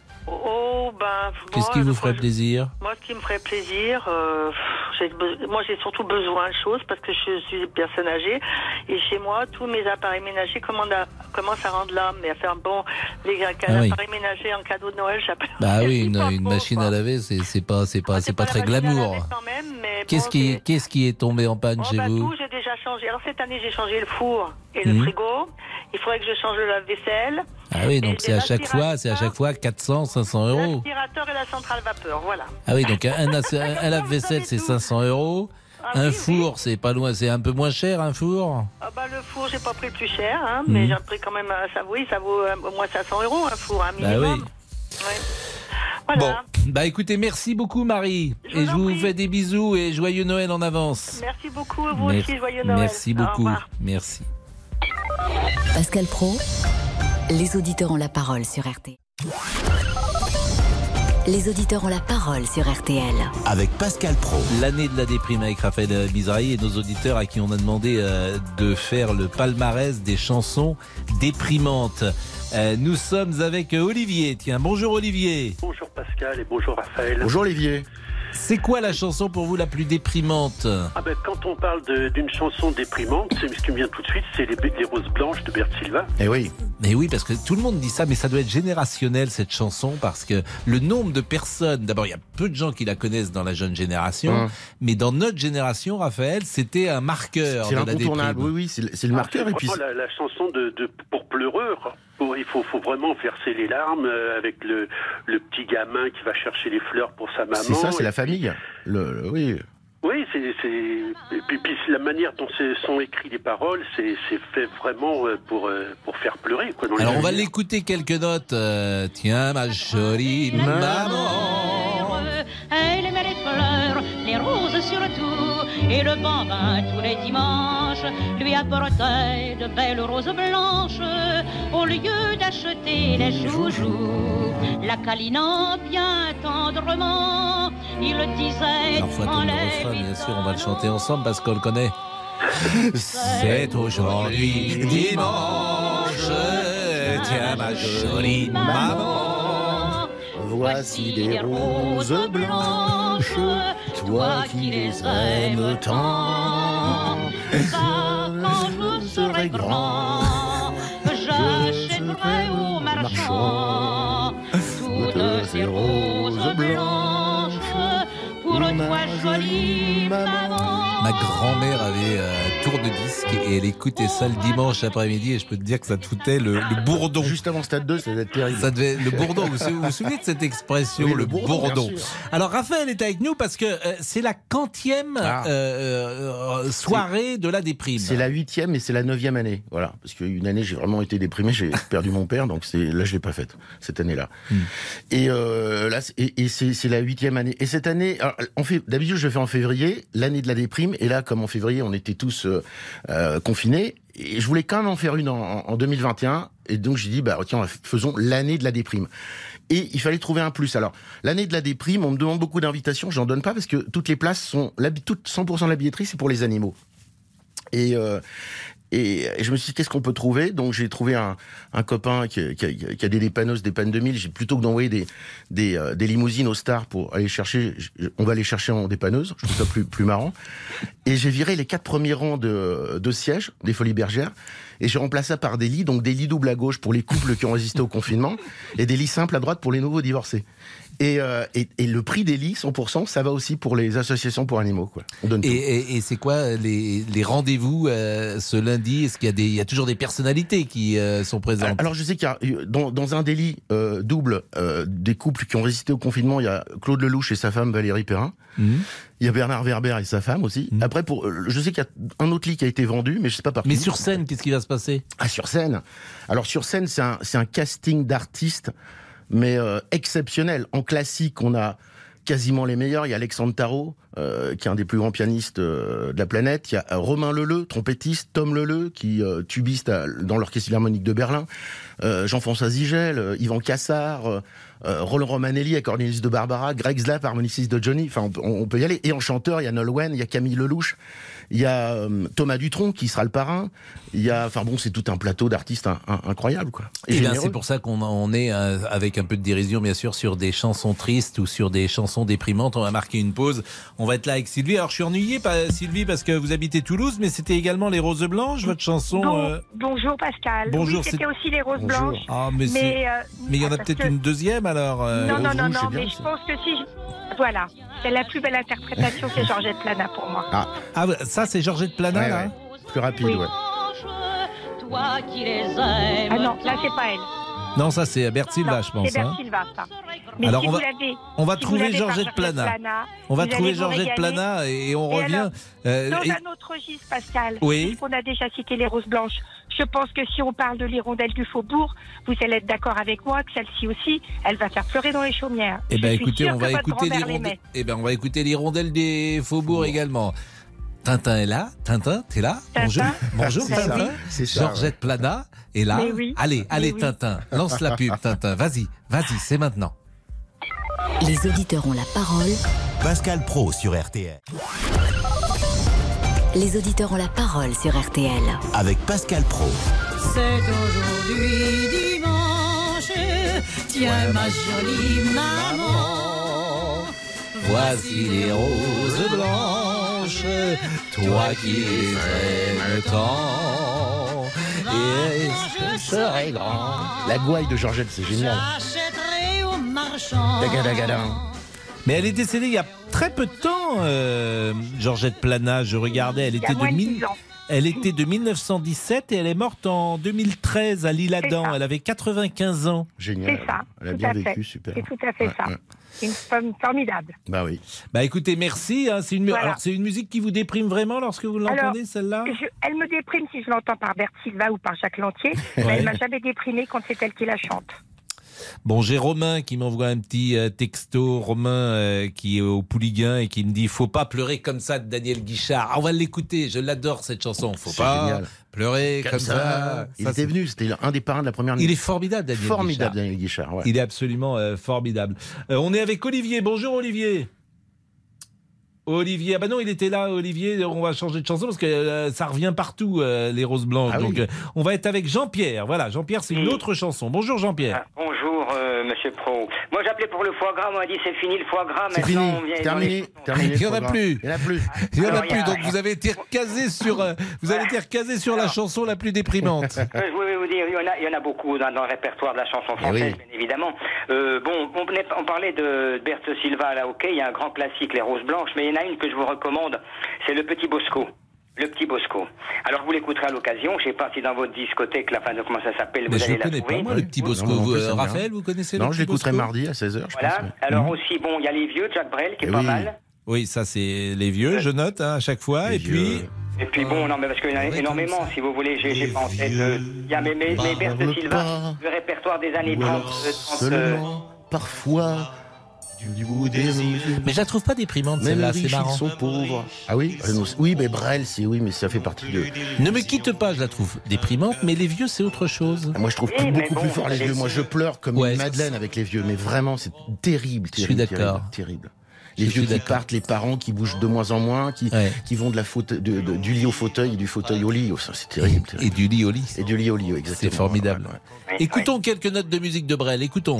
Oh, ben... Qu'est-ce qui vous ferait je... plaisir? Moi, ce qui me ferait plaisir... Euh... Be... Moi, j'ai surtout besoin de choses parce que je suis une personne âgée. Et chez moi, tous mes appareils ménagers commencent à, commencent à rendre l'âme. Mais à faire bon... Les ah, appareils oui. ménagers en cadeau de Noël, j'appelle... Bah oui, une, une trop, machine quoi. à laver, c'est pas, c'est pas, ah, c'est pas, pas très glamour. Qu'est-ce bon, qui, qu'est-ce qui est tombé en panne oh, chez bah, vous? Tout, j'ai déjà changé. Alors, cette année, j'ai changé le four et mmh. le frigo. Il faudrait que je change le lave-vaisselle. Ah oui, donc c'est à chaque fois, c'est à chaque fois quatre cents, cinq cents euros. L'aspirateur et la centrale vapeur, voilà. Ah oui, donc un, un, un lave-vaisselle, c'est cinq cents euros. Ah, un oui, four, oui. c'est pas loin, c'est un peu moins cher un four. Ah bah le four, j'ai pas pris plus cher, hein, Mmh. mais j'ai pris quand même, ça, oui, ça vaut euh, au moins cinq cents euros un four, un Bah minimum. oui. Ouais. Voilà. Bon, bah écoutez, merci beaucoup Marie. Je et vous je en vous prie. fais des bisous et joyeux Noël en avance. Merci beaucoup, vous Mer- aussi, joyeux Noël. Merci Au beaucoup. revoir. Merci. Pascal Praud, les auditeurs ont la parole sur R T L. Les auditeurs ont la parole sur R T L. Avec Pascal Praud. L'année de la déprime avec Raphaël Misrahi et nos auditeurs à qui on a demandé euh, de faire le palmarès des chansons déprimantes. Euh, nous sommes avec Olivier. Tiens, bonjour Olivier. Bonjour Pascal et bonjour Raphaël. Bonjour Olivier. C'est quoi la chanson pour vous la plus déprimante? Ah ben, quand on parle de- d'une chanson déprimante, c'est ce qui me vient tout de suite, c'est les, les Roses Blanches de Bert Silva. Eh oui. Mais oui, parce que tout le monde dit ça, mais ça doit être générationnel cette chanson, parce que le nombre de personnes, d'abord il y a peu de gens qui la connaissent dans la jeune génération, Hum. mais dans notre génération, Raphaël, c'était un marqueur C'est de la l'incontournable. déprime. Oui, oui, c'est le- c'est le Ah, marqueur. c'est Et puis, vraiment la, la chanson de, de- pour pleureur. Pour- il faut, faut vraiment verser les larmes euh, avec le, le petit gamin qui va chercher les fleurs pour sa maman. c'est ça, c'est Et la puis- famille. Le, le- oui. Oui, c'est, c'est... Et puis, puis la manière dont c'est- sont écrites les paroles, c'est, c'est fait vraiment euh, pour, euh, pour faire pleurer. Quoi, dans les Alors on va lumières. l'écouter quelques notes. Euh, tiens ma jolie maman. Elle aimait les fleurs, les roses surtout, et le bambin tous les dimanches lui apportait de belles roses blanches au lieu d'acheter les joujoux. La câlinant bien tendrement, il disait Alors faut attendre le refrain, bien sûr, on va le chanter ensemble parce qu'on le connaît. C'est aujourd'hui dimanche, tiens ma jolie maman. Voici des roses blanches, toi qui les aimes tant. Quand je serai grand, j'achèterai au marchand toutes ces roses blanches pour toi, jolie maman. Ma grand-mère avait un tour de disque et elle écoutait ça le dimanche après-midi et je peux te dire que ça te foutait le, le bourdon. Juste avant Stade deux, ça devait être terrible. Ça devait, le bourdon, vous vous vous souvenez de cette expression, Oui, le, le bourdon, bourdon. bien sûr. Alors Raphaël est avec nous parce que euh, c'est la quantième Ah. euh, euh, soirée de la déprime. C'est la huitième et c'est la neuvième année. Voilà. Parce qu'une année, j'ai vraiment été déprimé, j'ai perdu mon père, donc c'est, là, je l'ai pas faite, cette année-là. Hmm. Et, euh, là, c'est- et, et c'est, c'est la huitième année. Et cette année, alors, on fait, d'habitude, je le fais en février, l'année de la déprime, et là, comme en février, on était tous euh, euh, confinés, et je voulais quand même en faire une en, en deux mille vingt et un, et donc j'ai dit, bah, tiens, faisons l'année de la déprime. Et il fallait trouver un plus. Alors, l'année de la déprime, on me demande beaucoup d'invitations, j'en donne pas parce que toutes les places sont, l'habi- toutes, cent pour cent de la billetterie, c'est pour les animaux. Et, euh, et, et je me suis dit, qu'est-ce qu'on peut trouver? Donc, j'ai trouvé un, un copain qui, qui, a, qui a des dépanneuses, des pannes deux mille. J'ai plutôt que d'envoyer des, des, euh, des limousines aux stars pour aller chercher, je- on va les chercher en dépanneuse. Je trouve ça plus, plus marrant. Et j'ai viré les quatre premiers rangs de, de sièges des Folies Bergères. Et j'ai remplacé ça par des lits, donc des lits doubles à gauche pour les couples qui ont résisté au confinement, et des lits simples à droite pour les nouveaux divorcés. Et, euh, et, et le prix des lits, cent pour cent, ça va aussi pour les associations pour animaux, quoi. On donne Et, tout. et, et c'est quoi les, les rendez-vous euh, ce lundi? Est-ce qu'il y a des, il y a toujours des personnalités qui euh, sont présentes? Alors je sais qu'il y a dans, dans un délit euh, double euh, des couples qui ont résisté au confinement, il y a Claude Lelouch et sa femme Valérie Perrin. Mmh. Il y a Bernard Werber et sa femme aussi. Mmh. Après, pour, euh, je sais qu'il y a un autre lit qui a été vendu, mais je sais pas par qui. Mais sur scène, qu'est-ce qui va se passer? Ah, sur scène. Alors sur scène, c'est un, c'est un casting d'artistes, mais euh, exceptionnel. En classique, on a quasiment les meilleurs. Il y a Alexandre Tarot, euh, qui est un des plus grands pianistes euh, de la planète. Il y a euh, Romain Leleu, trompettiste, Tom Leleu, qui euh, tubiste à- dans l'Orchestre Philharmonique de Berlin, euh, Jean-François Zigel, euh, Yvan Cassard, euh, euh, Roland Romanelli, accordéoniste de Barbara, Greg Slap, harmoniciste de Johnny. Enfin, on, peut- on peut y aller. Et en chanteur, il y a Nolwenn, il y a Camille Lelouch, il y a euh, Thomas Dutronc qui sera le parrain. Il y a, enfin bon, c'est tout un plateau d'artistes un- un- incroyable, quoi. Et bien, généreux. c'est pour ça qu'on on est euh, avec un peu de dérision, bien sûr, sur des chansons tristes ou sur des chansons déprimantes. On va marquer une pause. On va être là avec Sylvie. Alors, je suis ennuyé, pas, Sylvie, parce que vous habitez Toulouse, mais c'était également les Roses Blanches, votre chanson. Bon- euh, Bonjour Pascal. Bonjour, Oui, c'était c'est- aussi les roses Bonjour. blanches. Ah, mais, c'est- Mais, euh, mais il y en a parce peut-être que- une deuxième alors. euh, Non, non, non, Rouge, non, c'est bien mais aussi. je pense que si. je- Voilà, c'est la plus belle interprétation, c'est Georgette Plana pour moi. Ah, Ah, ça, c'est Georgette Plana, ouais, là ouais. Plus rapide, Oui. ouais. Toi qui les aimes. Ah non, là c'est pas elle. Non, ça c'est Bert Silva, Non, je pense. C'est Bert hein. Silva, ça. Mais Alors si on vous va, l'avez, on va si vous trouver l'avez par Georgette Plana. Plana, On va vous trouver allez vous Georgette régaler. Plana et on Et revient. alors, euh, dans et- un autre registre, Pascal, Oui. puisqu'on a déjà cité les roses blanches, je pense que si on parle de l'hirondelle du faubourg, vous allez être d'accord avec moi que celle-ci aussi, elle va faire pleurer dans les chaumières. Eh ben Je suis écoutez, sûre on que va votre écouter grand-mère l'hirondelle. l'aimait. Eh ben on va écouter l'hirondelle des faubourgs également. Tintin est là. Tintin, t'es là? Bonjour. Bonjour C'est ça, Tintin. c'est ça, Georgette Plana est là. Mais oui. Allez, Mais allez oui. Tintin, lance la pub Tintin. Vas-y, vas-y, c'est maintenant. Les auditeurs ont la parole. Pascal Pro sur R T L. Les auditeurs ont la parole sur R T L. Avec Pascal Pro. C'est aujourd'hui dimanche, tiens ma jolie maman. Voici les roses blanches, toi qui les aimes tant. Et je serai grand. La gouaille de Georgette, c'est génial. J'achèterai au marchand. Dagadagada. Mais elle est décédée il y a très peu de temps, euh, Georgette Plana. Je regardais, elle Il y a était de moins de mille- dix ans. Elle était de mille neuf cent dix-sept et elle est morte en deux mille treize à l'Isle-Adam. C'est ça. Elle avait quatre-vingt-quinze ans. Génial. C'est ça. Elle a tout bien à fait. vécu, super. C'est tout à fait Ouais, ça. ouais. Une femme formidable. Bah oui. Bah écoutez, merci. hein, c'est une, mu- Voilà. Alors c'est une musique qui vous déprime vraiment lorsque vous l'entendez, Alors, celle-là je- elle me déprime si je l'entends par Bert Silva ou par Jacques Lantier, Ouais. mais elle m'a jamais déprimée quand c'est elle qui la chante. Bon, j'ai Romain qui m'envoie un petit euh, texto, Romain euh, qui est au Pouliguen et qui me dit « Faut pas pleurer comme ça » de Daniel Guichard. Ah, on va l'écouter, je l'adore cette chanson. Faut C'est pas génial. pleurer comme, ça. Il Ça, était c'est- venu, c'était un des parrains de la première. Il est formidable, Daniel Formidable, Guichard. Daniel Guichard. Ouais. Il est absolument euh, formidable. Euh, on est avec Olivier. Bonjour Olivier. Olivier, ah bah non, il était là, Olivier. On va changer de chanson parce que euh, ça revient partout, euh, les roses blanches. Ah oui. Donc, euh, on va être avec Jean-Pierre. Voilà, Jean-Pierre, c'est une autre chanson. Bonjour Jean-Pierre. Bonjour, euh, monsieur Pro. Moi, j'appelais pour le foie gras. On m'a dit c'est fini le foie gras. C'est Maintenant, fini, on vient terminé, dans les- terminé. Il n'y en a le plus. Il n'y en a plus. Il n'y en a Alors, il y plus. a- Donc, vous avez été recasé sur, euh, vous avez été recasé sur la chanson la plus déprimante. Euh, je voulais vous dire, il y en a, il y en a beaucoup dans, dans le répertoire de la chanson française, oui. bien évidemment. Euh, bon, on, venait- on parlait de Bert Silva, là, ok, il y a un grand classique, Les Roses Blanches, mais il y en a une que je vous recommande, c'est Le Petit Bosco. Le Petit Bosco. Alors, vous l'écouterez à l'occasion, je ne sais pas si dans votre discothèque, la fin de comment ça s'appelle, Mais vous je allez ne la connais trouver. pas, moi, le Petit Bosco. Non, non Vous, plus, euh, ça me dit Raphaël, rien. vous connaissez Non, le je Petit l'écouterai Bosco mardi à seize heures, je Voilà. pense. ouais. Alors Mhm. aussi, bon, il y a Les Vieux de Jacques Brel, qui est Eh pas oui. mal. Oui, ça, c'est les vieux, je note, hein, à chaque fois. Les Et puis, Et puis bon, non, mais parce qu'il y en a énormément, si vous voulez, j'ai j'ai pas en tête. euh, Il y a mes, mes, mes Bert parle Silva, pas. le répertoire des années Ou trente, alors euh, trente, euh, seulement, parfois, du bout des yeux. mais je la trouve pas déprimante, Même celle-là, les c'est riches, ils marrant. sont pauvres. Ah oui Euh, non, Oui, mais Brel, c'est oui, mais ça fait partie de. Ne me quitte pas, je la trouve déprimante, mais les vieux, c'est autre chose. Moi, je trouve Oui, mais beaucoup bon, plus fort les les- vieux. Moi, je pleure comme Ouais, une ça, madeleine avec les vieux, mais vraiment, c'est terrible, Je suis terrible, d'accord. terrible, terrible. Les Je vieux suis qui d'accord. partent, les parents qui bougent de moins en moins, qui, Ouais. qui vont de la faute, de, de- du lit au fauteuil et du fauteuil au lit. Oh, ça, c'est terrible, Et terrible. du lit au lit. Et du lit au lit, exactement. C'est formidable. Ouais, ouais. ouais, Écoutons quelques notes de musique de Brel, écoutons.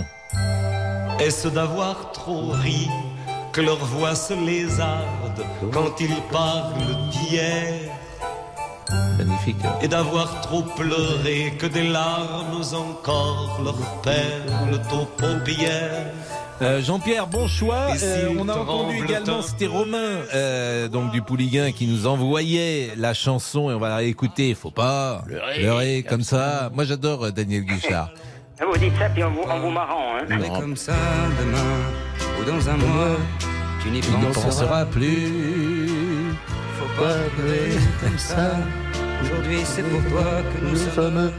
Est-ce d'avoir trop ri que leur voix se lézarde quand ils parlent d'hier? Magnifique. Et d'avoir trop pleuré que des larmes encore leur perlent aux paupières? Euh, Jean-Pierre, bon choix. Et s'il Euh, on a te entendu rend également, le c'était Romain, euh, donc du Pouliguen, qui nous envoyait la chanson et on va la écouter. Faut pas Pleurer. pleurer comme ça. Moi, j'adore euh, Daniel Guichard. Vous dites ça, puis en vous, en vous marrant, hein. Non. Comme ça, demain ou dans un mois, tu n'y Tu n'y penseras. penseras plus. Faut pas pleurer comme ça. Aujourd'hui, c'est pour toi que nous sommes.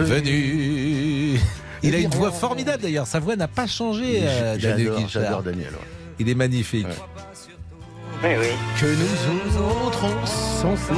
Venu. Il a une voix formidable d'ailleurs. Sa voix n'a pas changé, euh, Daniel J'adore, Guichard. j'adore Daniel. ouais. Il est magnifique. Oui, oui. Que nous autres, on s'en fout.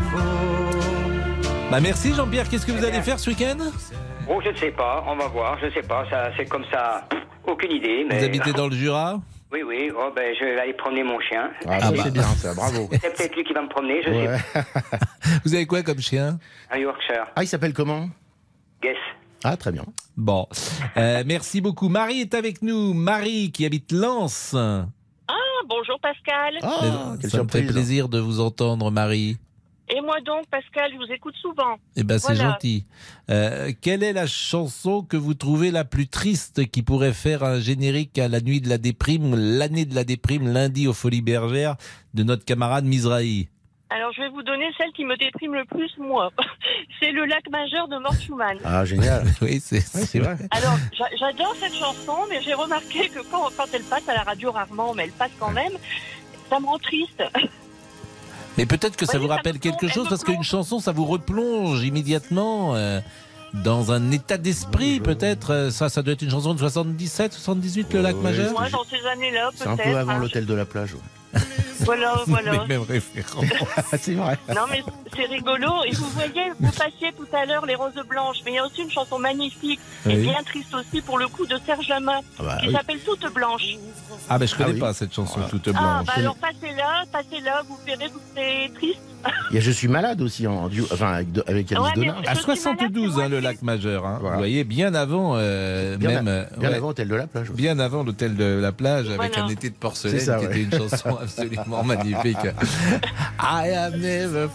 Bah merci Jean-Pierre. Qu'est-ce que vous allez faire ce week-end? Oh, je ne sais pas, on va voir, je ne sais pas, ça, c'est comme ça, pff, aucune idée. Mais... Vous habitez dans le Jura? Oui, oui, oh, ben, je vais aller promener mon chien. Ah, ça, bah. c'est bien, ça, bravo. C'est peut-être lui qui va me promener, je Ouais. sais pas. Vous avez quoi comme chien? Un Yorkshire. Ah, il s'appelle comment? Guess. Ah, très bien. Bon, Euh, merci beaucoup. Marie est avec nous. Marie qui habite Lens. Ah, bonjour Pascal. Ah, quelle Ça me fait surprise. plaisir de vous entendre, Marie. Et moi donc, Pascal, je vous écoute souvent. Eh ben, c'est Voilà. gentil. Euh, quelle est la chanson que vous trouvez la plus triste qui pourrait faire un générique à la nuit de la déprime, l'année de la déprime, lundi aux Folies Bergères, de notre camarade Mizrahi? Alors, je vais vous donner celle qui me déprime le plus, moi. C'est le lac majeur de Mort Schumann. Ah, génial. Oui, c'est ouais, c'est vrai. Alors, j'a- j'adore cette chanson, mais j'ai remarqué que quand, quand elle passe à la radio rarement, mais elle passe quand même, ça me rend triste. Mais peut-être que ça Oui, vous ça rappelle me quelque plonge, chose, elle parce me qu'une plonge. chanson, ça vous replonge immédiatement euh, dans un état d'esprit, peut-être. Euh, Ça, ça doit être une chanson de soixante-dix-sept, soixante-dix-huit, le lac Ouais, majeur. Moi, dans ces années-là, peut-être. C'est un peu avant hein. l'hôtel de la plage. Ouais. Voilà, voilà. Les mêmes références. C'est vrai. Non, mais c'est rigolo. Et vous voyez, vous passiez tout à l'heure Les Roses Blanches, mais il y a aussi une chanson magnifique, et Oui. bien triste aussi, pour le coup, de Serge Lama, Ah bah qui oui. s'appelle Toute Blanche. Ah, ben je connais Ah oui. pas cette chanson toute Ah, blanche. bah alors passez-la, passez-la, vous verrez, vous serez triste. Il y a Je suis malade aussi en duo, enfin avec, de- avec Alice Ouais, mais- Donat. À soixante-douze, hein, le lac majeur. Hein. Voilà. Vous voyez, bien avant, euh, Bien, même. a- euh, bien ouais, avant l'hôtel de la plage. aussi. bien avant l'hôtel de la plage, avec Voilà. un été de porcelaine, C'est ça, qui ouais. était une chanson absolument magnifique. I have never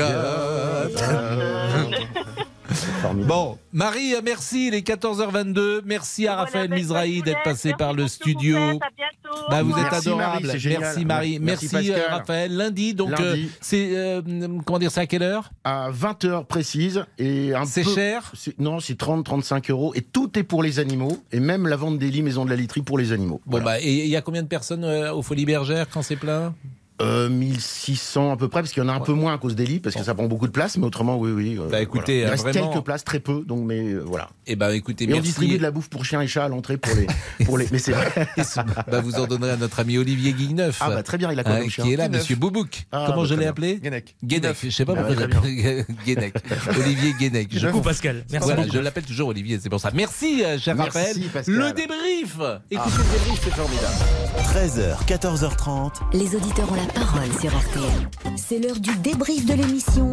forgotten. Formidable. Bon, Marie, merci, il est quatorze heures vingt-deux. Merci à Voilà, Raphaël ben, Mizrahi je vous d'être laisse. passé Merci par le pour ce que studio. vous faites, à bientôt. Bah, vous êtes Merci, adorable. Marie, c'est génial. Merci Marie. Merci, Merci, Pascal. euh, Raphaël. Lundi, donc Lundi. euh, c'est euh, comment dire, c'est à quelle heure? À vingt heures précises. Et un C'est peu- cher? c'est- Non, c'est trente à trente-cinq euros. Et tout est pour les animaux. Et même la vente des lits Maison de la Literie pour les animaux. Bon, Voilà. bah, et il y a combien de personnes euh, aux Folies Bergères quand c'est plein? Euh, mille six cents à peu près, parce qu'il y en a un peu moins à cause des lits, parce que ça prend beaucoup de place, mais autrement, oui, oui. euh, Bah, écoutez, voilà. Il euh, reste vraiment- quelques places, très peu, donc, mais euh, voilà. Eh ben, écoutez, Et on merci. distribue de la bouffe pour chiens et chats à l'entrée pour les, pour les, mais c'est vrai. Bah, vous en donnerez à notre ami Olivier Guigneuf. Ah, bah, très bien, il a quoi hein, comme chien qui est là, Guigneuf. Monsieur Boubouk. Ah, Comment bah, je très l'ai bien. appelé? Guénec. Guénec. Je sais pas Ah, pourquoi ouais, je très l'appelle Guénec. Olivier Guénec. Je Beaucoup Pascal. Merci Voilà, beaucoup. je l'appelle toujours Olivier, c'est pour ça. Merci, euh, cher Merci, Raphaël. Pascal. Le débrief. Écoutez Ah. le débrief, c'est formidable. treize heures, quatorze heures trente. Les auditeurs ont la parole sur R T L. C'est l'heure du débrief de l'émission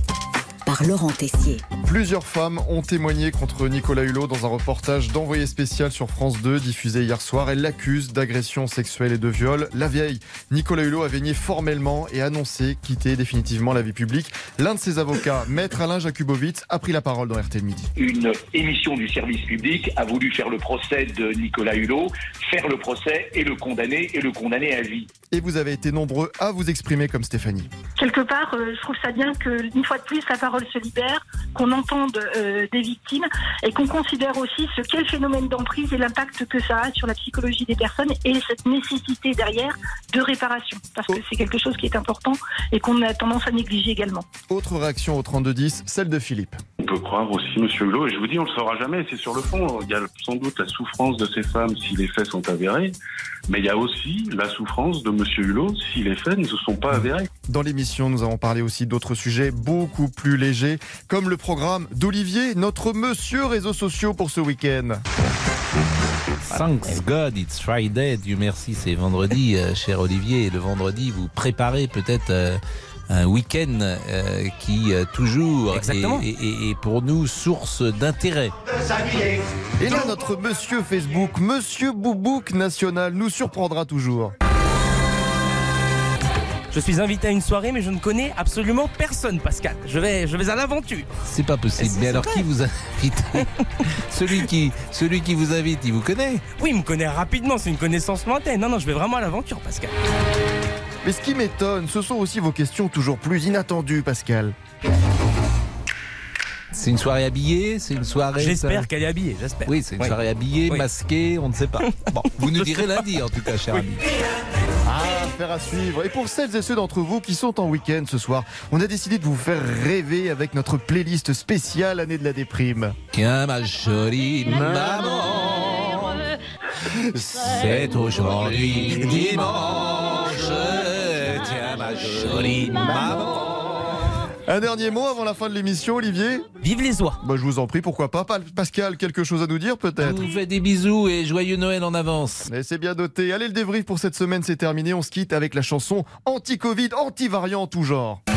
par Laurent Tessier. Plusieurs femmes ont témoigné contre Nicolas Hulot dans un reportage d'Envoyé spécial sur France deux diffusé hier soir. Elles l'accusent d'agression sexuelle et de viol. La vieille, Nicolas Hulot avait nié formellement et annoncé quitter définitivement la vie publique. L'un de ses avocats, Maître Alain Jakubowicz, a pris la parole dans R T L Midi. Une émission du service public a voulu faire le procès de Nicolas Hulot, faire le procès et le condamner, et le condamner à vie. Et vous avez été nombreux à vous exprimer comme Stéphanie. Quelque part, euh, je trouve ça bien qu'une fois de plus, la parole se libère, qu'on entende euh, des victimes et qu'on considère aussi ce qu'est le phénomène d'emprise et l'impact que ça a sur la psychologie des personnes et cette nécessité derrière de réparation. Parce que c'est quelque chose qui est important et qu'on a tendance à négliger également. Autre réaction au trente-deux dix, celle de Philippe. On peut croire aussi Monsieur Hulot, et je vous dis, on ne le saura jamais, c'est sur le fond. Il y a sans doute la souffrance de ces femmes si les faits sont avérés, mais il y a aussi la souffrance de Monsieur Hulot si les faits ne se sont pas avérés. Dans l'émission, nous avons parlé aussi d'autres sujets beaucoup plus légers, comme le programme d'Olivier, notre monsieur réseaux sociaux pour ce week-end. Thanks God, it's Friday. Dieu merci, c'est vendredi, euh, cher Olivier. Et le vendredi, vous préparez peut-être euh, un week-end euh, qui euh, toujours est, Exactement. est- est- est pour nous source d'intérêt. Et là, notre monsieur Facebook, monsieur Boubouk National, nous surprendra toujours. Je suis invité à une soirée, mais je ne connais absolument personne, Pascal. Je vais, je vais à l'aventure. C'est pas possible. C'est- Mais c'est alors, vrai. qui vous invite celui, qui, celui qui vous invite, il vous connaît? Oui, il me connaît rapidement, c'est une connaissance lointaine. Non, non, je vais vraiment à l'aventure, Pascal. Mais ce qui m'étonne, ce sont aussi vos questions toujours plus inattendues, Pascal. C'est une soirée habillée? C'est une soirée. J'espère ça- qu'elle est habillée, j'espère. Oui, c'est une Oui. soirée habillée, Oui. masquée, on ne sait pas. Bon, vous nous direz lundi, en tout cas, cher ami. Ah, affaire à suivre. Et pour celles et ceux d'entre vous qui sont en week-end ce soir, on a décidé de vous faire rêver avec notre playlist spéciale Année de la déprime. Tiens, ma jolie maman, c'est aujourd'hui dimanche. Tiens, ma jolie maman. Un dernier mot avant la fin de l'émission, Olivier? Vive les oies. Bah, je vous en prie, pourquoi pas. Pa- Pascal, quelque chose à nous dire peut-être? Je vous fais des bisous et joyeux Noël en avance. Mais c'est bien noté. Allez, le débrief pour cette semaine, c'est terminé. On se quitte avec la chanson anti-Covid, anti-variant en tout genre. Vous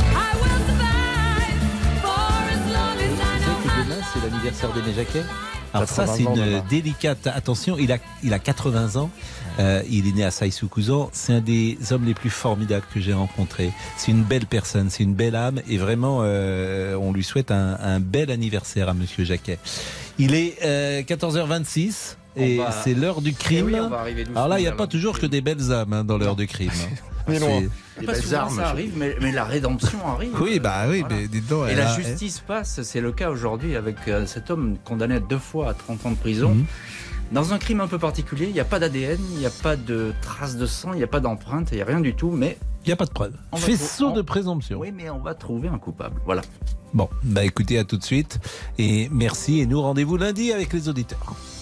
savez que demain, c'est l'anniversaire d'Aimé Jacquet? Alors ça, c'est quatre-vingts ans, une demain. délicate attention. Il a, il a quatre-vingts ans. Euh, il est né à Saïsou-Couzan. C'est un des hommes les plus formidables que j'ai rencontrés. C'est une belle personne, c'est une belle âme. Et vraiment, euh, on lui souhaite un, un bel anniversaire à Monsieur Jacquet. Il est euh, quatorze heures vingt-six. Et va... c'est l'heure du crime. Eh oui, on va arriver doucement Alors là, il n'y a vers pas l'heure toujours du que des belles âmes hein, dans l'heure du crime. Mais non. C'est... Pas souvent ça arrive, mais, mais la rédemption arrive. Oui, bah oui, Voilà. mais dites donc. Et elle la a- justice passe, c'est le cas aujourd'hui avec euh, cet homme condamné à deux fois à trente ans de prison. Mhm. Dans un crime un peu particulier, il n'y a pas d'A D N, il n'y a pas de traces de sang, il n'y a pas d'empreinte, il n'y a rien du tout, mais... Il n'y a pas de preuve. On va Faisceau trou- de on- présomption. Oui, mais on va trouver un coupable. Voilà. Bon, bah écoutez, à tout de suite. Et merci. Et nous, rendez-vous lundi avec les auditeurs.